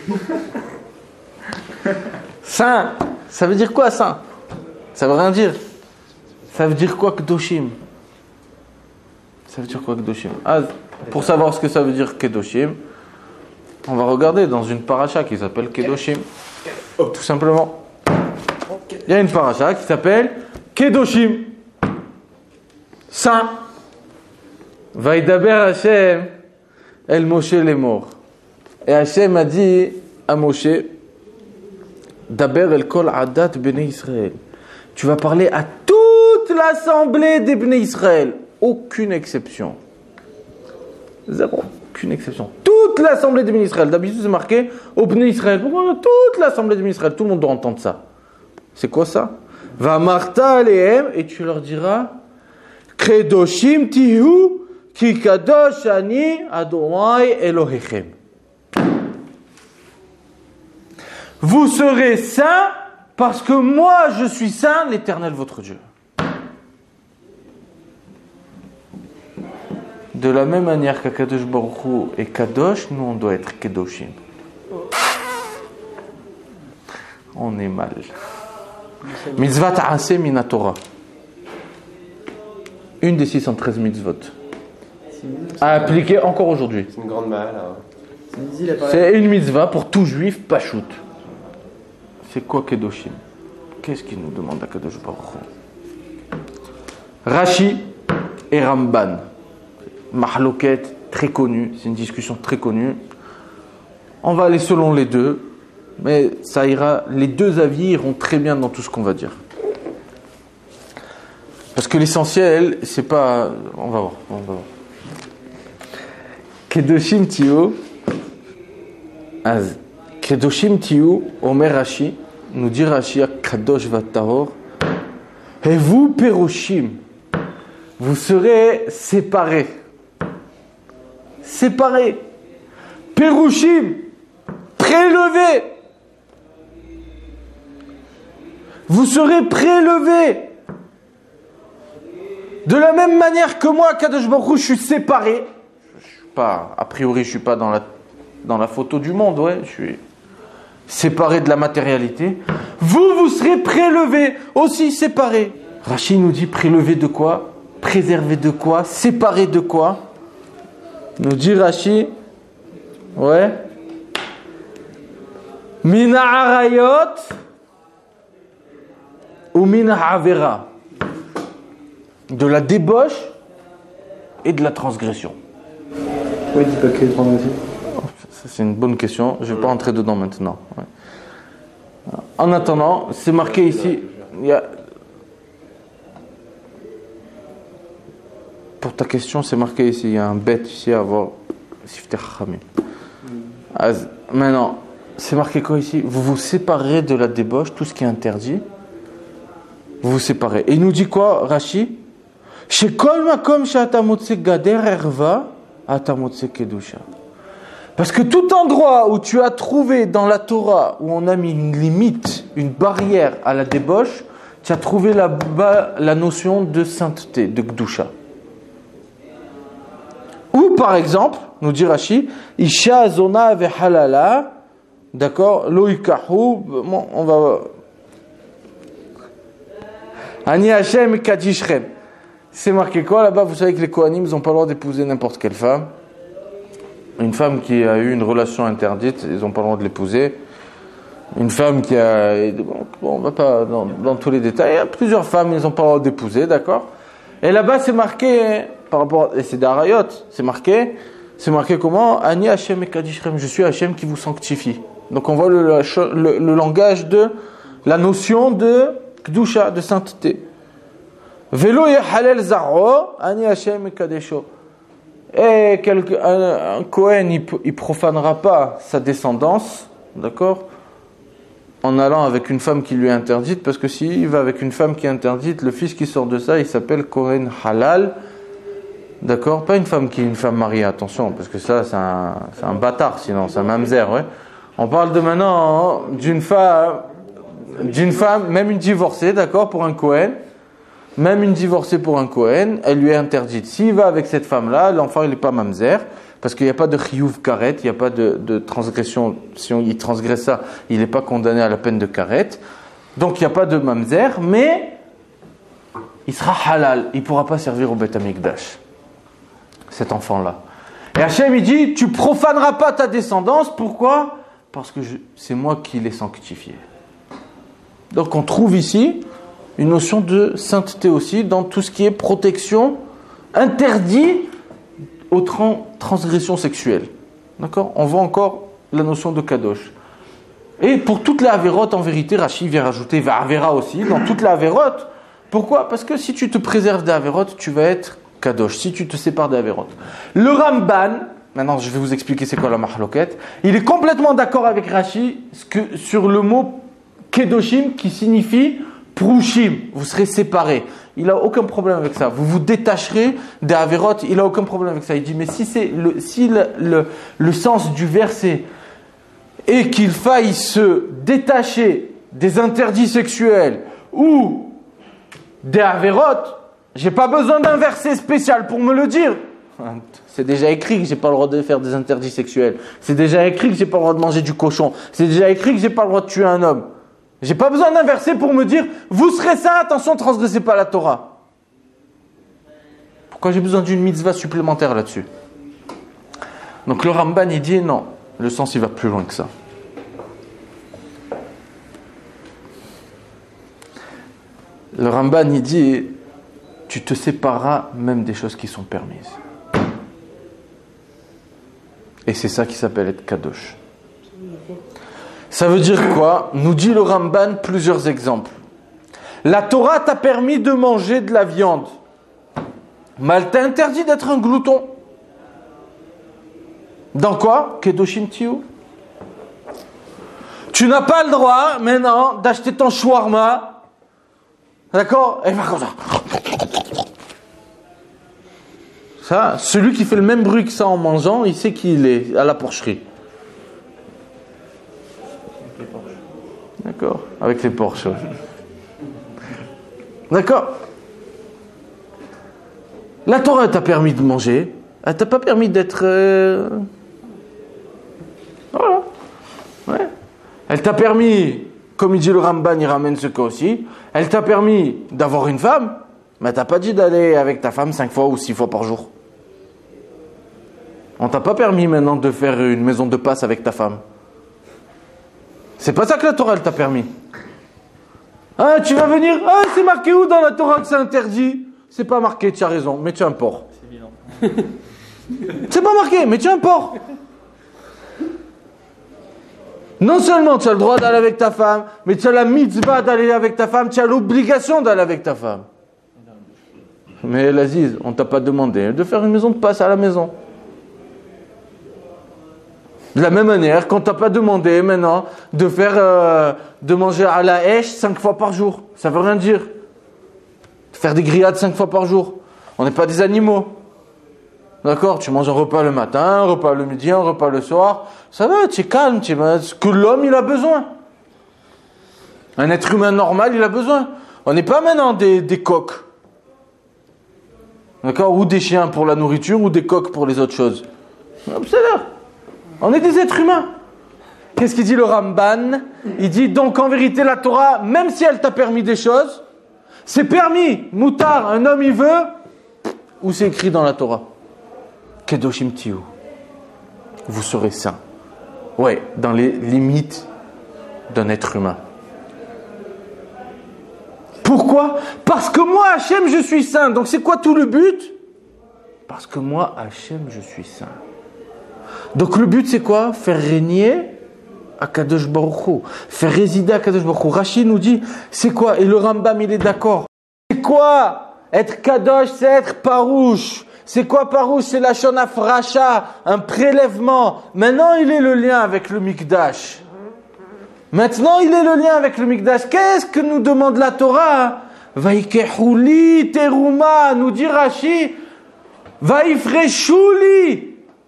Saint. Ça veut dire quoi saint? Ça veut rien dire. Ça veut dire quoi Kedoshim? Ça veut dire quoi Kedoshim? Ah, pour savoir ce que ça veut dire Kedoshim, on va regarder dans une paracha qui s'appelle Kedoshim. Tout simplement. Il y a une paracha qui s'appelle Kedoshim. Saint. Vaidaber Hashem El Moshe Lemor. Et Hashem a dit à Moshe, Daber El Kol Adat Bnei Israël. Tu vas parler à toute l'assemblée des Bnei Israël. Aucune exception. Zéro. Aucune exception. Toute l'assemblée des Bnei Israël. D'habitude, c'est marqué au Bnei Israël. Pourquoi toute l'assemblée des Bnei Israël? Tout le monde doit entendre ça. C'est quoi ça? Va marta alehem, et tu leur diras Kedoshim tihu ki kadosh ani Adonai Elohechem. Vous serez saints parce que moi je suis saint, l'Éternel votre Dieu. De la même manière qu'Akadosh Baruch Hu est Kadosh, nous on doit être Kedoshim. On est mal. Mitzvah ta'aseh min Torah. Une des six cent treize mitzvot. À appliquer encore aujourd'hui. C'est une grande mal. C'est une mitzvah pour tout juif, pachout. C'est quoi Kedoshim? Qu'est-ce qu'il nous demande Akadosh Baruch Hu? Rashi et Ramban. Mahloket, très connu, c'est une discussion très connue. On va aller selon les deux, mais ça ira, les deux avis iront très bien dans tout ce qu'on va dire. Parce que l'essentiel, c'est pas... On va voir, on va voir. Kedoshim Tiyu, Az. Kedoshim Tiyu, Omer Rashi, nous dit Rashi, Kadosh Vatahor, et vous, Peroshim, vous serez séparés. Séparés. Perushim, prélevés. Vous serez prélevés. De la même manière que moi, Kadosh Baruch Hu, je suis séparé. Je suis pas, a priori, je suis pas dans la, dans la photo du monde, ouais. Je suis séparé de la matérialité. Vous, vous serez prélevés, aussi séparés. Rachid nous dit prélevé de quoi? Préservé de quoi? Séparé de quoi? Nous dit Rashi, ouais, Mina arayot ou mina avera, de la débauche et de la transgression. Oui, il dit pas que les transgressions. Ça, c'est une bonne question, je ne vais pas entrer dedans maintenant. Ouais. En attendant, c'est marqué ici, il y a... Pour ta question, c'est marqué ici, il y a un bête ici à voir. Maintenant, c'est marqué quoi ici? Vous vous séparez de la débauche, tout ce qui est interdit. Vous vous séparez. Et il nous dit quoi, Rashi? Parce que tout endroit où tu as trouvé dans la Torah, où on a mis une limite, une barrière à la débauche, tu as trouvé là-bas la notion de sainteté, de Gdusha. Ou par exemple, nous dit Rashi, Isha zona ve halala, d'accord, loikahu, bon, on va. Ani Hashem Kadishrem. C'est marqué quoi là-bas? Vous savez que les Kohanim n'ont pas le droit d'épouser n'importe quelle femme. Une femme qui a eu une relation interdite, ils n'ont pas le droit de l'épouser. Une femme qui a... Bon, on ne va pas dans, dans tous les détails. Il y a plusieurs femmes, ils n'ont pas le droit d'épouser, d'accord? Et là-bas, c'est marqué, par rapport... Et c'est d'Arayot, c'est marqué... C'est marqué comment? Ani Hashem Kadishrem. Je suis Hashem qui vous sanctifie. Donc on voit le, le, le langage de... La notion de Kdusha, de sainteté. Velo yehalel zarro, ani Hashem kadesho. Et quelque, un, un Kohen, il, il profanera pas sa descendance, d'accord, en allant avec une femme qui lui est interdite, parce que s'il va avec une femme qui est interdite, le fils qui sort de ça, il s'appelle Kohen halal, d'accord, pas une femme qui est une femme mariée, attention, parce que ça, c'est un, c'est un bâtard, sinon, c'est un mamzer, ouais. On parle de maintenant hein, d'une femme, d'une femme, même une divorcée, d'accord, pour un Kohen. Même une divorcée pour un Kohen, elle lui est interdite. S'il va avec cette femme-là, l'enfant il n'est pas mamzer, parce qu'il n'y a pas de chiyuv karet, il n'y a pas de, de transgression. Si on, il transgresse ça, il n'est pas condamné à la peine de karet. Donc il n'y a pas de mamzer, mais il sera halal. Il ne pourra pas servir au Beth Amikdash, cet enfant-là. Et Hachem il dit, tu profaneras pas ta descendance. Pourquoi? Parce que je, c'est moi qui l'ai sanctifié. Donc on trouve ici une notion de sainteté aussi dans tout ce qui est protection, interdit aux trans- transgressions sexuelles. D'accord? On voit encore la notion de kadosh. Et pour toutes les avérotes, en vérité, Rashi vient rajouter avera aussi, dans toutes les avérotes. Pourquoi? Parce que si tu te préserves des avérotes, tu vas être kadosh. Si tu te sépares des avérotes. Le Ramban, maintenant je vais vous expliquer c'est quoi la mahloket, il est complètement d'accord avec Rashi que, sur le mot kedoshim qui signifie Prouchim, vous serez séparés. Il n'a aucun problème avec ça. Vous vous détacherez des avérotes, il n'a aucun problème avec ça. Il dit, mais si, c'est le, si le, le, le sens du verset est qu'il faille se détacher des interdits sexuels ou des avérotes, j'ai pas besoin d'un verset spécial pour me le dire. C'est déjà écrit que j'ai pas le droit de faire des interdits sexuels. C'est déjà écrit que j'ai pas le droit de manger du cochon. C'est déjà écrit que j'ai pas le droit de tuer un homme. J'ai pas besoin d'un verset pour me dire vous serez ça, attention, transgressez pas la Torah. Pourquoi j'ai besoin d'une mitzvah supplémentaire là-dessus? Donc le Ramban il dit non, le sens il va plus loin que ça. Le Ramban il dit tu te sépareras même des choses qui sont permises. Et c'est ça qui s'appelle être kadosh. Ça veut dire quoi? Nous dit le Ramban plusieurs exemples. La Torah t'a permis de manger de la viande, mais elle t'a interdit d'être un glouton. Dans quoi? Kedoshim tiou. Tu n'as pas le droit maintenant d'acheter ton shawarma, d'accord? Et faire comme ça. Ça, celui qui fait le même bruit que ça en mangeant, il sait qui il est à la porcherie. D'accord? Avec les Porsche. Ouais. D'accord? La Torah t'a permis de manger, elle t'a pas permis d'être... Euh... Voilà. Ouais. Elle t'a permis, comme il dit le Ramban, il ramène ce cas aussi, elle t'a permis d'avoir une femme, mais elle t'a pas dit d'aller avec ta femme cinq fois ou six fois par jour. On t'a pas permis maintenant de faire une maison de passe avec ta femme. C'est pas ça que la Torah elle t'a permis. Ah, tu vas venir, ah, c'est marqué où dans la Torah que c'est interdit? C'est pas marqué, tu as raison, mais tu as un porc. C'est évident. C'est pas marqué, mais tu as un porc. Non seulement tu as le droit d'aller avec ta femme, mais tu as la mitzvah d'aller avec ta femme, tu as l'obligation d'aller avec ta femme. Mais l'Aziz, on t'a pas demandé de faire une maison de passe à la maison. De la même manière qu'on t'a pas demandé maintenant de faire, euh, de manger à la hèche cinq fois par jour. Ça veut rien dire. Faire des grillades cinq fois par jour. On n'est pas des animaux. D'accord? Tu manges un repas le matin, un repas le midi, un repas le soir. Ça va, tu es calme, tu es... ce que l'homme il a besoin. Un être humain normal il a besoin. On n'est pas maintenant des, des coqs. D'accord? Ou des chiens pour la nourriture ou des coqs pour les autres choses. C'est là. On est des êtres humains. Qu'est-ce qu'il dit le Ramban? Il dit donc en vérité la Torah, même si elle t'a permis des choses, C'est permis. Moutar, un homme il veut. Où c'est écrit dans la Torah? Kedoshim tiyu. Vous serez saints. Ouais, dans les limites d'un être humain. Pourquoi? Parce que moi, Hachem, je suis saint. Donc c'est quoi tout le but? Parce que moi, Hachem, je suis saint. Donc le but c'est quoi? Faire régner Akadosh Baruch Hu. Faire résider Akadosh Baruch Hu. Rashi nous dit, c'est quoi? Et le Rambam il est d'accord. C'est quoi? Être Kadosh, c'est être Parouche. C'est quoi Parouche? C'est la Shon Afracha, un prélèvement. Maintenant il est le lien avec le Mikdash. Maintenant il est le lien avec le Mikdash. Qu'est-ce que nous demande la Torah? Vaikehuli teruma, nous dit Rashi. Vaifreshuli.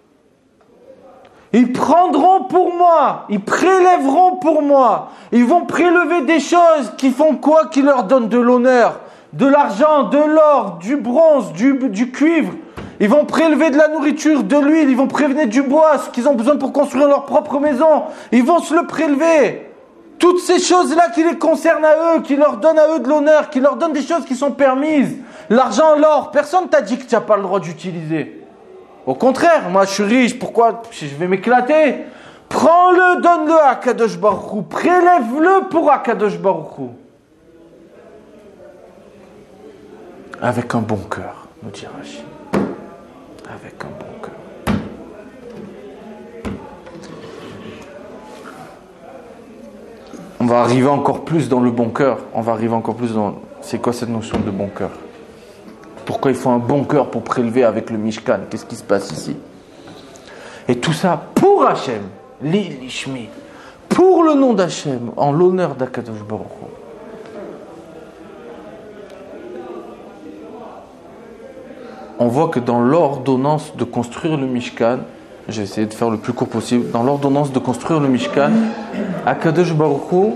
Ils prendront pour moi, ils prélèveront pour moi. Ils vont prélever des choses qui font quoi? Qui leur donnent de l'honneur, de l'argent, de l'or, du bronze, du, du cuivre. Ils vont prélever de la nourriture, de l'huile, ils vont prélever du bois, ce qu'ils ont besoin pour construire leur propre maison. Ils vont se le prélever. Toutes ces choses-là qui les concernent à eux, qui leur donnent à eux de l'honneur, qui leur donnent des choses qui sont permises. L'argent, l'or, personne t'a dit que tu n'as pas le droit d'utiliser. Au contraire, moi je suis riche, pourquoi je vais m'éclater? Prends-le, donne-le à Akadosh Baruch Hu, prélève-le pour Akadosh Baruch Hu. Avec un bon cœur, nous dit Rashi. Avec un bon cœur. On va arriver encore plus dans le bon cœur. On va arriver encore plus dans... C'est quoi cette notion de bon cœur? Pourquoi il faut un bon cœur pour prélever avec le Mishkan? Qu'est-ce qui se passe ici? Et tout ça pour Hachem, li lishmi, pour le nom d'Hachem, en l'honneur d'Akadosh Baruch Hu. On voit que dans l'ordonnance de construire le Mishkan, j'ai essayé de faire le plus court possible, dans l'ordonnance de construire le Mishkan, Akadosh Baruch Hu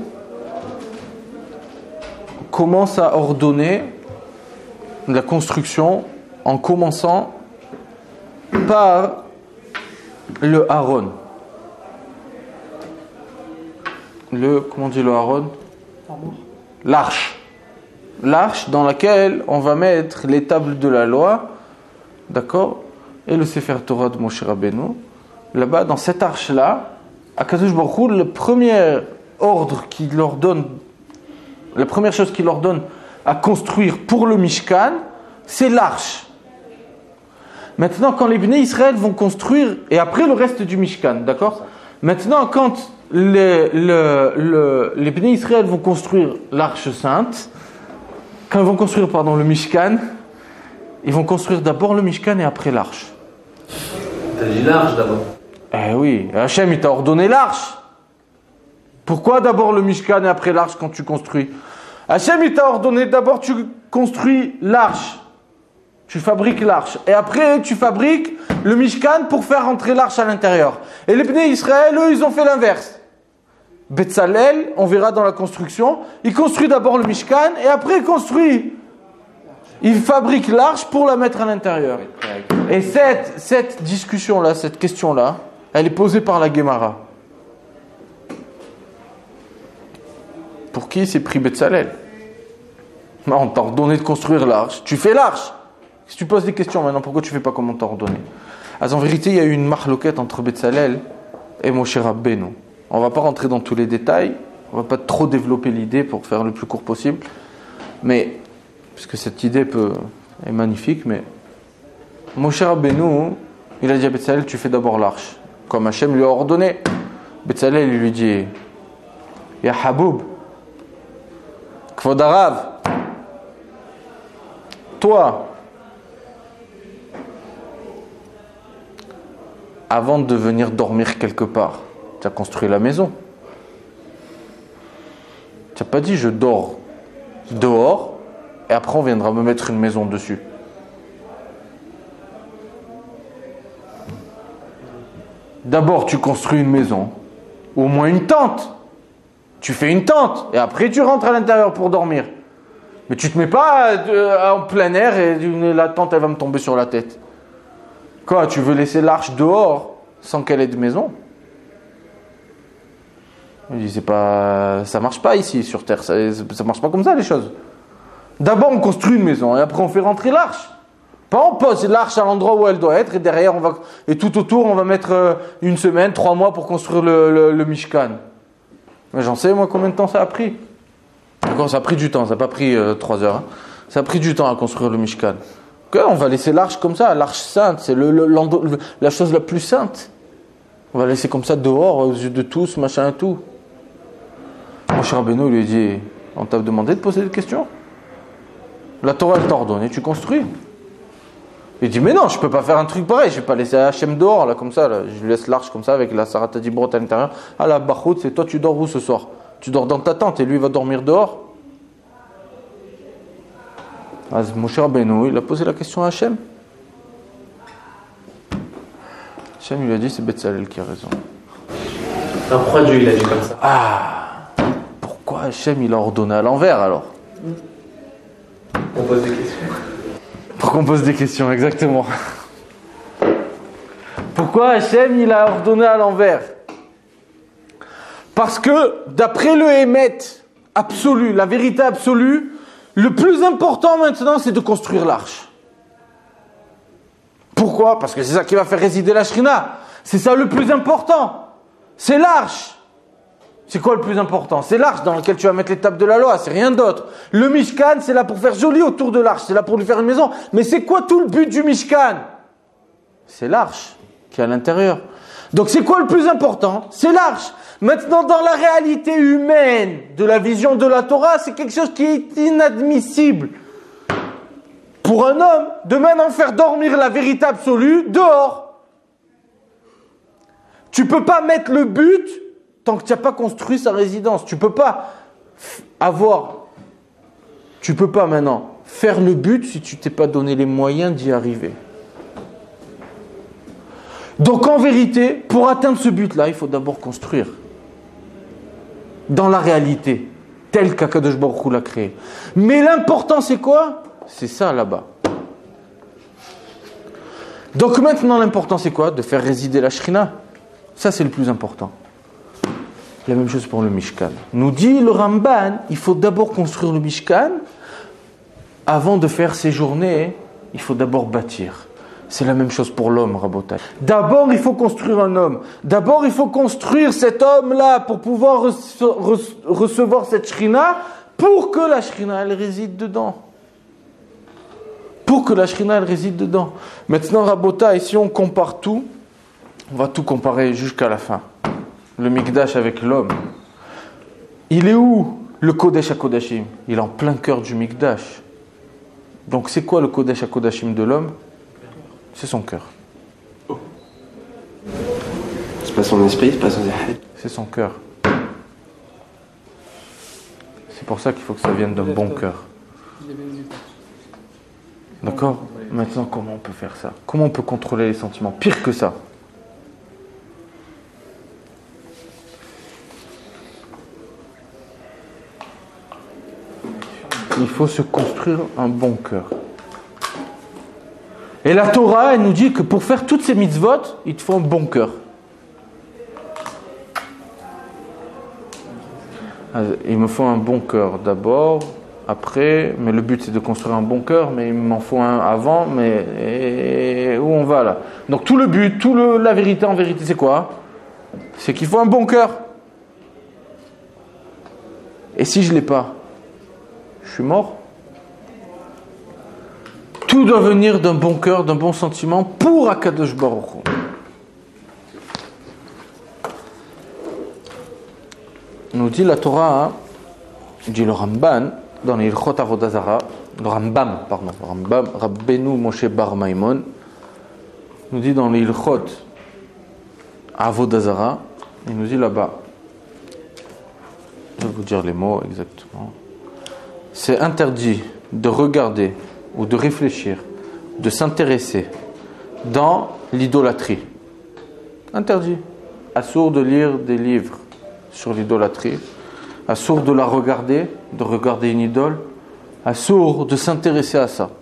commence à ordonner la construction en commençant par le Aaron. Le, comment on dit le Aaron? L'arche. L'arche dans laquelle on va mettre les tables de la loi, d'accord? Et le Sefer Torah de Moshe Rabbeinu. Là-bas, dans cette arche-là, Akadosh Baruch Hu, le premier ordre qu'il leur donne, la première chose qu'il leur donne à construire pour le Mishkan, c'est l'arche. Maintenant, quand les Bnei Israël vont construire, et après le reste du Mishkan, d'accord? Maintenant, quand les, le, le, les Bnei Israël vont construire l'arche sainte, quand ils vont construire pardon, le Mishkan, ils vont construire d'abord le Mishkan et après l'arche. T'as dit l'arche d'abord? Eh oui, Hachem il t'a ordonné l'arche. Pourquoi d'abord le Mishkan et après l'arche quand tu construis? Hachem il t'a ordonné d'abord tu construis l'arche. Tu fabriques l'arche. Et après tu fabriques le Mishkan pour faire rentrer l'arche à l'intérieur. Et les Bnei Israël, eux, ils ont fait l'inverse. Betzalel, on verra dans la construction, il construit d'abord le Mishkan et après il construit. Il fabrique l'arche pour la mettre à l'intérieur. Et cette, cette discussion-là, cette question-là, elle est posée par la Gemara. Pour qui c'est pris Betzalel? On t'a ordonné de construire l'arche. Tu fais l'arche. Si tu poses des questions maintenant, pourquoi tu ne fais pas comme on t'a ordonné? Alors, en vérité, il y a eu une marloquette entre Betzalel et Moshe Rabbeinu. On ne va pas rentrer dans tous les détails. On ne va pas trop développer l'idée pour faire le plus court possible. Mais, puisque cette idée peut, est magnifique, mais Moshe Rabbeinu, il a dit à Betzalel, tu fais d'abord l'arche. Comme Hachem lui a ordonné. Betzalel, il lui dit, Ya Haboub, Kvod Arav, toi, avant de venir dormir quelque part, tu as construit la maison. Tu n'as pas dit je dors dehors et après on viendra me mettre une maison dessus. D'abord tu construis une maison, ou au moins une tente. Tu fais une tente et après tu rentres à l'intérieur pour dormir. Mais tu te mets pas euh, en plein air et la tente elle va me tomber sur la tête. Quoi, tu veux laisser l'arche dehors sans qu'elle ait de maison? Il dit, c'est pas, ça marche pas ici sur terre, ça, ça marche pas comme ça les choses. D'abord, on construit une maison et après, on fait rentrer l'arche. Pas on pose l'arche à l'endroit où elle doit être et derrière, on va et tout autour, on va mettre euh, une semaine, trois mois pour construire le, le, le Mishkan. Mais j'en sais, moi, combien de temps ça a pris. D'accord, ça a pris du temps, ça n'a pas pris euh, trois heures. Hein. Ça a pris du temps à construire le Mishkan. Okay, on va laisser l'arche comme ça, l'arche sainte, c'est le, le, le, la chose la plus sainte. On va laisser comme ça dehors, aux yeux de tous, machin et tout. Mon cher Beno, il lui a dit, on t'a demandé de poser des questions. La Torah, elle t'a ordonné, tu construis. Il dit, mais non, je peux pas faire un truc pareil, je vais pas laisser Hachem dehors, là, comme ça, là. Je lui laisse l'arche comme ça, avec la Sarata Dibrot à l'intérieur. Ah, la Bachout, c'est toi, tu dors où ce soir? Tu dors dans ta tente et lui, il va dormir dehors. Ah, mon cher Beno, il a posé la question à Hachem. Hachem, il lui a dit, c'est Betzalel qui a raison. Alors pourquoi Dieu, il a dit comme ça? Ah, pourquoi Hachem, il a ordonné à l'envers, alors? On pose des questions. Pour qu'on pose des questions, exactement. Pourquoi Hachem, il a ordonné à l'envers? Parce que, d'après le Hémet absolu, la vérité absolue, le plus important maintenant, c'est de construire l'arche. Pourquoi? Parce que c'est ça qui va faire résider la Shrina. C'est ça le plus important. C'est l'arche. C'est quoi le plus important? C'est l'arche dans laquelle tu vas mettre l'étape de la loi, c'est rien d'autre. Le Mishkan, c'est là pour faire joli autour de l'arche, c'est là pour lui faire une maison. Mais c'est quoi tout le but du Mishkan? C'est l'arche qui est à l'intérieur. Donc c'est quoi le plus important? C'est l'arche. Maintenant, dans la réalité humaine de la vision de la Torah, c'est quelque chose qui est inadmissible. Pour un homme, de maintenant faire dormir la vérité absolue dehors. Tu peux pas mettre le but tant que tu n'as pas construit sa résidence. Tu peux pas avoir, tu peux pas maintenant faire le but si tu t'es pas donné les moyens d'y arriver. Donc en vérité, pour atteindre ce but-là, il faut d'abord construire. Dans la réalité, tel qu'Akadosh Baruch Hu l'a créé. Mais l'important c'est quoi? C'est ça là-bas. Donc maintenant l'important c'est quoi? De faire résider la Shrina. Ça c'est le plus important. La même chose pour le Mishkan. Nous dit le Ramban, il faut d'abord construire le Mishkan. Avant de faire séjourner, il faut d'abord bâtir. C'est la même chose pour l'homme, Rabotai. D'abord, il faut construire un homme. D'abord, il faut construire cet homme-là pour pouvoir rece- rece- recevoir cette Shrina, pour que la Shrina, elle réside dedans. Pour que la Shrina, elle réside dedans. Maintenant, Rabotai, si on compare tout, on va tout comparer jusqu'à la fin. Le Mikdash avec l'homme. Il est où le Kodesh HaKodashim? Il est en plein cœur du Mikdash. Donc c'est quoi le Kodesh HaKodashim de l'homme? C'est son cœur. C'est pas son esprit, c'est pas son esprit. C'est son cœur. C'est pour ça qu'il faut que ça vienne d'un bon cœur. D'accord? Maintenant, comment on peut faire ça? Comment on peut contrôler les sentiments? Pire que ça. Il faut se construire un bon cœur. Et la Torah, elle nous dit que pour faire toutes ces mitzvot, il te faut un bon cœur. Il me faut un bon cœur d'abord, après, mais le but c'est de construire un bon cœur, mais il m'en faut un avant, mais et où on va là? Donc tout le but, tout le, la vérité en vérité, c'est quoi? C'est qu'il faut un bon cœur. Et si je ne l'ai pas, je suis mort. Tout doit venir d'un bon cœur, d'un bon sentiment pour Akadosh Baruch Hu. Nous dit la Torah, hein, dit le Ramban, dans les Ilchot Avodah Zara, le Rambam, pardon, le Rambam, Rabbeinu Moshe Bar Maimon, nous dit dans les Ilchot Avodah Zara, il nous dit là-bas, je vais vous dire les mots exactement, c'est interdit de regarder ou de réfléchir, de s'intéresser dans l'idolâtrie. Interdit. Assourd de lire des livres sur l'idolâtrie, assourd de la regarder, de regarder une idole, assourd de s'intéresser à ça.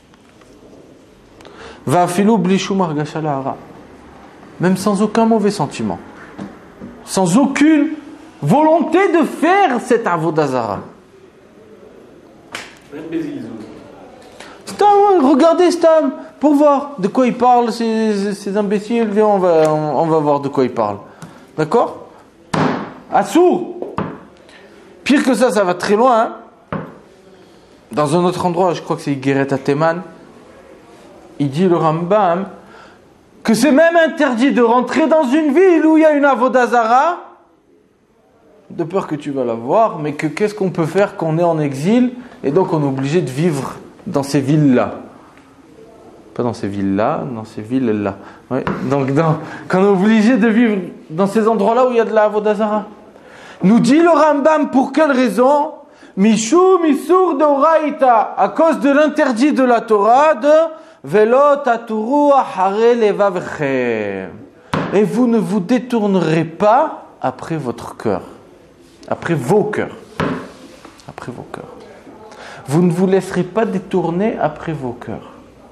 Va filou blishum argasha lahara, même sans aucun mauvais sentiment, sans aucune volonté de faire cette avodah zara. Même Bézil. Stam, regardez Stam, pour voir de quoi ils parlent, ces, ces imbéciles. Viens, on va, on, on va voir de quoi ils parlent. D'accord? Assour. Pire que ça, ça va très loin. Hein. Dans un autre endroit, je crois que c'est Guéret à Théman, il dit le Rambam que c'est même interdit de rentrer dans une ville où il y a une avodazara, de peur que tu vas la voir, mais que qu'est-ce qu'on peut faire quand on est en exil et donc on est obligé de vivre dans ces villes-là. Pas dans ces villes-là, dans ces villes-là. Ouais. Donc dans, quand on est obligé de vivre dans ces endroits-là où il y a de la avodazara. Nous dit le Rambam pour quelle raison? Mishum isur d'oraïta, à cause de l'interdit de la Torah de Velo taturu ahare levavchem. Et vous ne vous détournerez pas après votre cœur, après vos cœurs, après vos cœurs. Vous ne vous laisserez pas détourner après vos cœurs.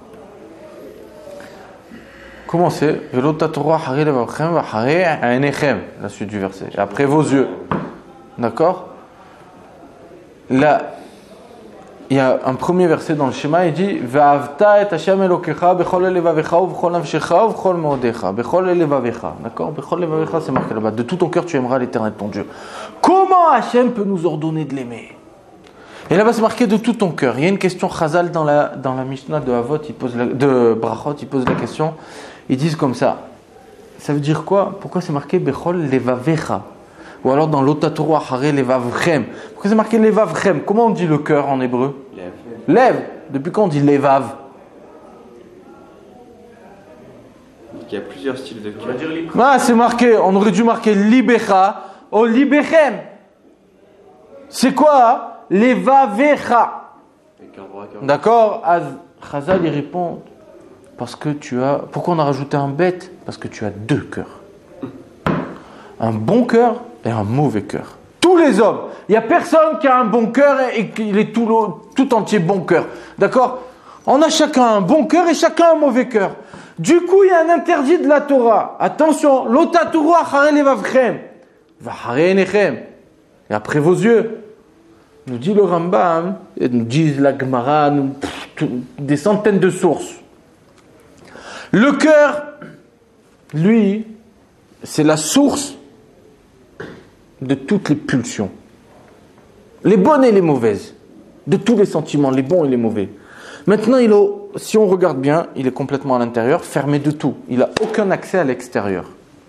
Comment c'est? Velo taturu ahare levavchem vahare ainechem, la suite du verset. Après vos yeux, d'accord? Là, il y a un premier verset dans le schéma, il dit Va'avta et Hashem Elokecha bechol levavecha u bechol nafshecha u bechol modecha bechol levavecha. D'accord? Bechol levavecha, c'est marqué là-bas. De tout ton cœur, tu aimeras l'Éternel ton Dieu. Comment Hashem peut nous ordonner de l'aimer? Et là-bas, c'est marqué de tout ton cœur. Il y a une question Chazal dans la dans la Mishnah de Avot, il pose la, de Brachot, il pose la question. Ils disent comme ça. Ça veut dire quoi? Pourquoi c'est marqué bechol levavecha? Ou alors dans l'Otaturu Ahare Levavchem. Pourquoi c'est marqué Levavchem? Comment on dit le cœur en hébreu? Lève. Lève. Depuis quand on dit Levav? Il y a plusieurs styles de cœur. Ah, c'est marqué, on aurait dû marquer Libecha ou Libechem. C'est quoi? Levavecha. D'accord? Chazal y répond parce que tu as. Pourquoi on a rajouté un bête? Parce que tu as deux cœurs. Un bon cœur et un mauvais cœur. Tous les hommes. Il n'y a personne qui a un bon cœur et qu'il est tout, tout entier bon cœur. D'accord? On a chacun un bon cœur et chacun un mauvais cœur. Du coup, il y a un interdit de la Torah. Attention, l'otaturu achare levavchem, vachare einechem. Et après vos yeux, nous dit le Rambam, et nous disent la Gemara, nous, pff, des centaines de sources. Le cœur, lui, c'est la source de toutes les pulsions, les bonnes et les mauvaises, de tous les sentiments, les bons et les mauvais. Maintenant, il a, si on regarde bien, il est complètement à l'intérieur, fermé de tout. Il n'a aucun accès à l'extérieur.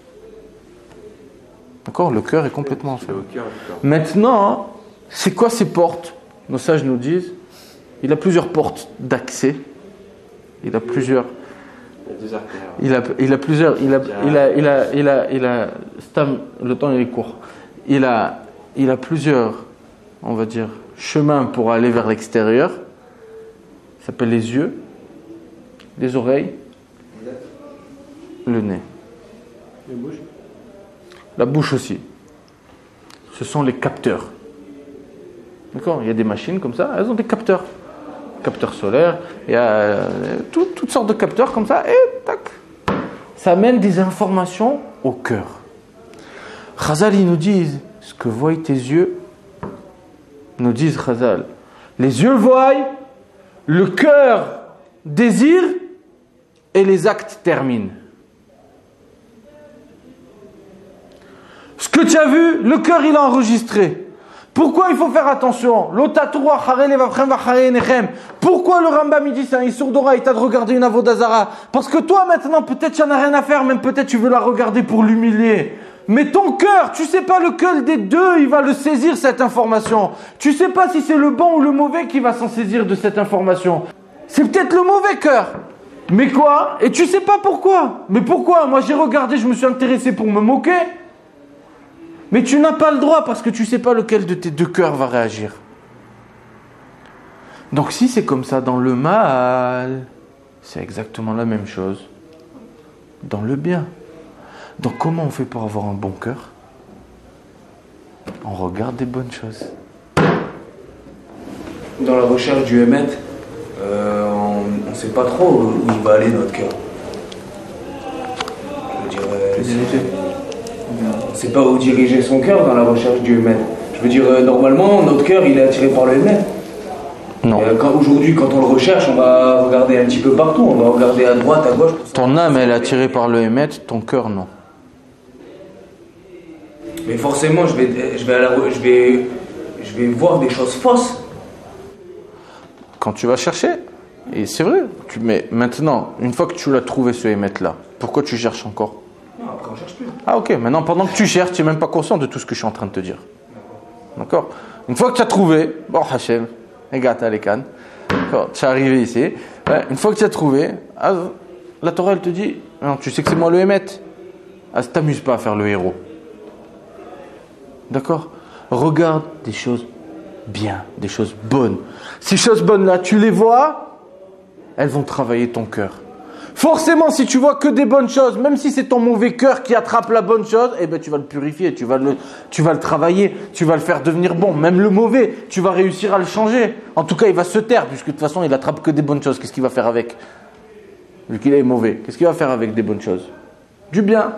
D'accord? Le cœur est complètement fermé. Maintenant, c'est quoi ces portes? Nos sages nous disent, il a plusieurs portes d'accès. Il a plusieurs. Il a, il a plusieurs. Il a, il a, il a, il a, il a. Stam, le temps il est court. Il a, il a plusieurs, on va dire, chemins pour aller vers l'extérieur. Ça s'appelle les yeux, les oreilles, le nez. La bouche. La bouche aussi. Ce sont les capteurs. D'accord? Il y a des machines comme ça, elles ont des capteurs. Capteurs solaires, il y a euh, tout, toutes sortes de capteurs comme ça, et tac. Ça amène des informations au cœur. Chazal, ils nous disent, ce que voient tes yeux, nous disent Chazal, les yeux voient, le cœur désire, et les actes terminent. Ce que tu as vu, le cœur il a enregistré. Pourquoi il faut faire attention? Pourquoi le Rambam il dit c'est un issour d'oraïta de regarder une avodazara? Parce que toi maintenant peut-être tu n'en as rien à faire, même peut-être tu veux la regarder pour l'humilier. Mais ton cœur, tu sais pas lequel des deux il va le saisir cette information. Tu sais pas si c'est le bon ou le mauvais qui va s'en saisir de cette information. C'est peut-être le mauvais cœur. Mais quoi? Et tu sais pas pourquoi. Mais pourquoi? Moi j'ai regardé, je me suis intéressé pour me moquer. Mais tu n'as pas le droit parce que tu ne sais pas lequel de tes deux cœurs va réagir. Donc si c'est comme ça dans le mal, c'est exactement la même chose dans le bien. Donc comment on fait pour avoir un bon cœur? On regarde des bonnes choses. Dans la recherche du Hémet, euh, on ne sait pas trop où il va aller notre cœur. Je veux dire, euh, on ne sait pas où diriger son cœur dans la recherche du Hémet. Je veux dire, euh, normalement, notre cœur, il est attiré par le Hémet. Non. Euh, quand- Aujourd'hui, quand on le recherche, on va regarder un petit peu partout. On va regarder à droite, à gauche. pour Ton savoir âme, si elle est c'est- attirée par le Hémet, ton cœur, non. Mais forcément, je vais, je vais, à la re- je vais, je vais voir des choses fausses. Quand tu vas chercher, et c'est vrai, tu, mais maintenant, une fois que tu l'as trouvé ce Hémet-là, pourquoi tu cherches encore? Non, après, on cherche plus. Ah ok, maintenant pendant que tu cherches, tu n'es même pas conscient de tout ce que je suis en train de te dire. D'accord? Une fois que tu as trouvé, bon Hachem, les gars, t'as les cannes, d'accord, tu es arrivé ici, ouais, une fois que tu as trouvé, ah, la Torah elle te dit, non, tu sais que c'est moi le Hémet, ah, t'amuse pas à faire le héros. D'accord? Regarde des choses bien, des choses bonnes. Ces choses bonnes-là, tu les vois, elles vont travailler ton cœur. Forcément, si tu vois que des bonnes choses, même si c'est ton mauvais cœur qui attrape la bonne chose, eh ben, tu vas le purifier, tu vas le, tu vas le travailler, tu vas le faire devenir bon. Même le mauvais, tu vas réussir à le changer. En tout cas, il va se taire, puisque de toute façon, il attrape que des bonnes choses. Qu'est-ce qu'il va faire avec? Vu qu'il est mauvais, qu'est-ce qu'il va faire avec des bonnes choses? Du bien.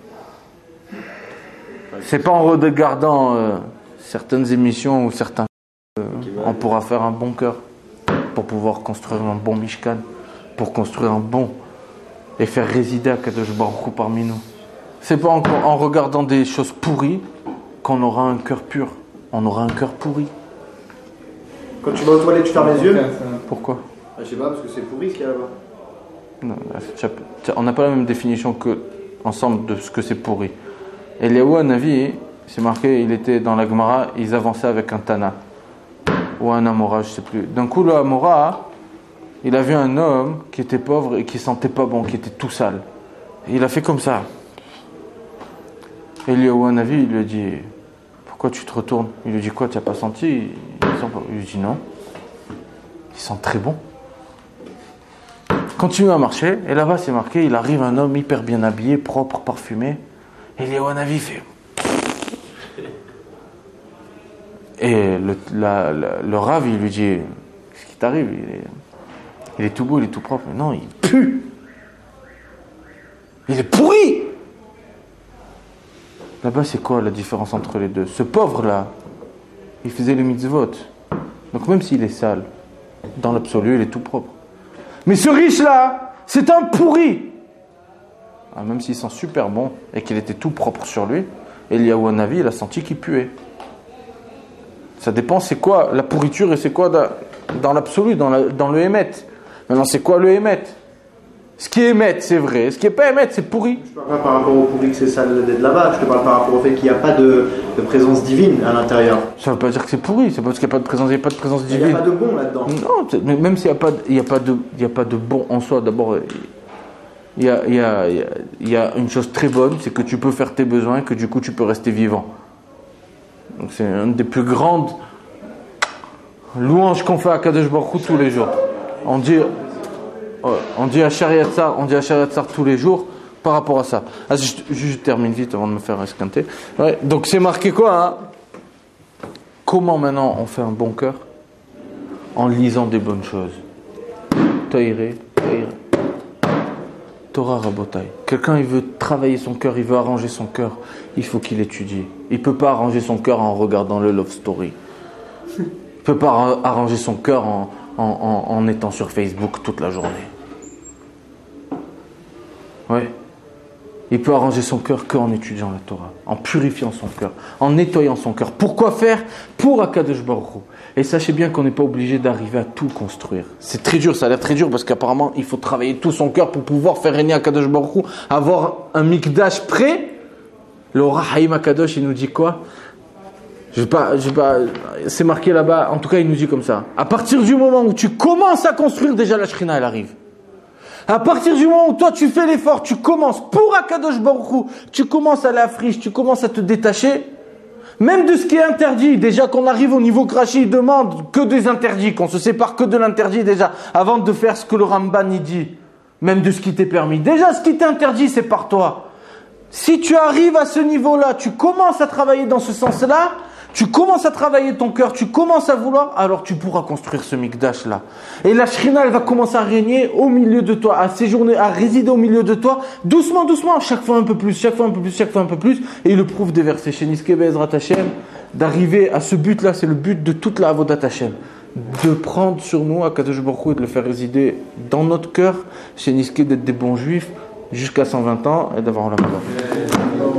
C'est pas en regardant euh, certaines émissions ou certains euh, on pourra faire un bon cœur pour pouvoir construire un bon Mishkan, pour construire un bon et faire résider Akadosh Baruch Hu parmi nous. C'est pas en, en regardant des choses pourries qu'on aura un cœur pur. On aura un cœur pourri. Quand tu vas aux toilettes, tu fermes les yeux. Pourquoi? Ah, je sais pas, parce que c'est pourri ce qu'il y a là-bas. Non, tu as- tu as- on n'a pas la même définition que ensemble de ce que c'est pourri. Eliyahu Hanavi, c'est marqué, il était dans la Gemara, ils avançaient avec un Tana ou un Amora, je sais plus. D'un coup, le Amora, il a vu un homme qui était pauvre et qui sentait pas bon, qui était tout sale. Et il a fait comme ça. Eliyahu Hanavi, il lui a dit, pourquoi tu te retournes? Il lui dit quoi, tu n'as pas senti? Il sent pas. Il lui dit non. Il sent très bon. Continue à marcher, et là-bas c'est marqué, il arrive un homme hyper bien habillé, propre, parfumé. Et Eliyahu Hanavi fait. Et le, la, la- le Rav, il lui dit, qu'est-ce qui t'arrive? il est, il est tout beau, il est tout propre. Mais non, il pue. Il est pourri. Là-bas, c'est quoi la différence entre les deux? Ce pauvre-là, il faisait le mitzvot. Donc même s'il est sale, dans l'absolu, il est tout propre. Mais ce riche-là, c'est un pourri. Ah, même s'il sent super bon et qu'il était tout propre sur lui, Eliyahu Hanavi, il a senti qu'il puait. Ça dépend, c'est quoi la pourriture et c'est quoi dans, dans l'absolu, dans, la, dans le Hémet. Maintenant, c'est quoi le Hémet? Ce qui est Hémet, c'est vrai. Ce qui n'est pas Hémet, c'est pourri. Je parle pas par rapport au pourri que c'est sale d'être là-bas, je te parle par rapport au fait qu'il n'y a pas de, de présence divine à l'intérieur. Ça ne veut pas dire que c'est pourri, c'est parce qu'il n'y a pas de présence, il n'y a pas de présence Il n'y a divine. pas de bon là-dedans. Non, c'est- mais même s'il n'y a, pas de- il y a, pas de- il y a pas de bon en soi, d'abord, il y a, il y, a, il y a- il y a une chose très bonne, c'est que tu peux faire tes besoins et que du coup tu peux rester vivant. Donc c'est une des plus grandes louanges qu'on fait à Kadosh Baruch Hu tous les jours. On dit, ouais, on dit à Shariat Sar, on dit à Shariat Sar tous les jours par rapport à ça. Ah, je, je- je termine vite avant de me faire esquinter. Ouais, donc c'est marqué quoi hein? Comment maintenant on fait un bon cœur? En lisant des bonnes choses. Toiré, toiré. Torah Rabotai. Quelqu'un il veut travailler son cœur, il veut arranger son cœur, il faut qu'il étudie. Il ne peut pas arranger son cœur en regardant le Love Story. Il ne peut pas ar- arranger son cœur en, en, en, en étant sur Facebook toute la journée. Ouais. Il peut arranger son cœur qu'en étudiant la Torah, en purifiant son cœur, en nettoyant son cœur. Pourquoi faire? Pour Akadosh Baruch Hu. Et sachez bien qu'on n'est pas obligé d'arriver à tout construire. C'est très dur, ça a l'air très dur parce qu'apparemment il faut travailler tout son cœur pour pouvoir faire régner Akadosh Baruch Hu, avoir un mikdash prêt. Le Ora Haïm Akadosh, il nous dit quoi? Je vais pas, je vais pas, c'est marqué là-bas, en tout cas il nous dit comme ça. À partir du moment où tu commences à construire, déjà la Shrina elle arrive. À partir du moment où toi tu fais l'effort, tu commences pour Akadosh Baruch Hu, tu commences à la friche, tu commences à te détacher, même de ce qui est interdit. Déjà qu'on arrive au niveau craché, il demande que des interdits, qu'on se sépare que de l'interdit déjà, avant de faire ce que le Ramban y dit, même de ce qui t'est permis. Déjà ce qui t'est interdit, c'est par toi. Si tu arrives à ce niveau-là, tu commences à travailler dans ce sens-là, tu commences à travailler ton cœur, tu commences à vouloir, alors tu pourras construire ce mikdash-là. Et la Shrina, elle va commencer à régner au milieu de toi, à séjourner, à résider au milieu de toi, doucement, doucement, chaque fois un peu plus, chaque fois un peu plus, chaque fois un peu plus. Et il le prouve des versets chez Niske Be'ezrat Hashem, d'arriver à ce but-là, c'est le but de toute la Avodat Hashem. de prendre sur nous Akadosh Baruch Hu et de le faire résider dans notre cœur, c'est risquer d'être des bons juifs jusqu'à cent vingt ans et d'avoir la mort.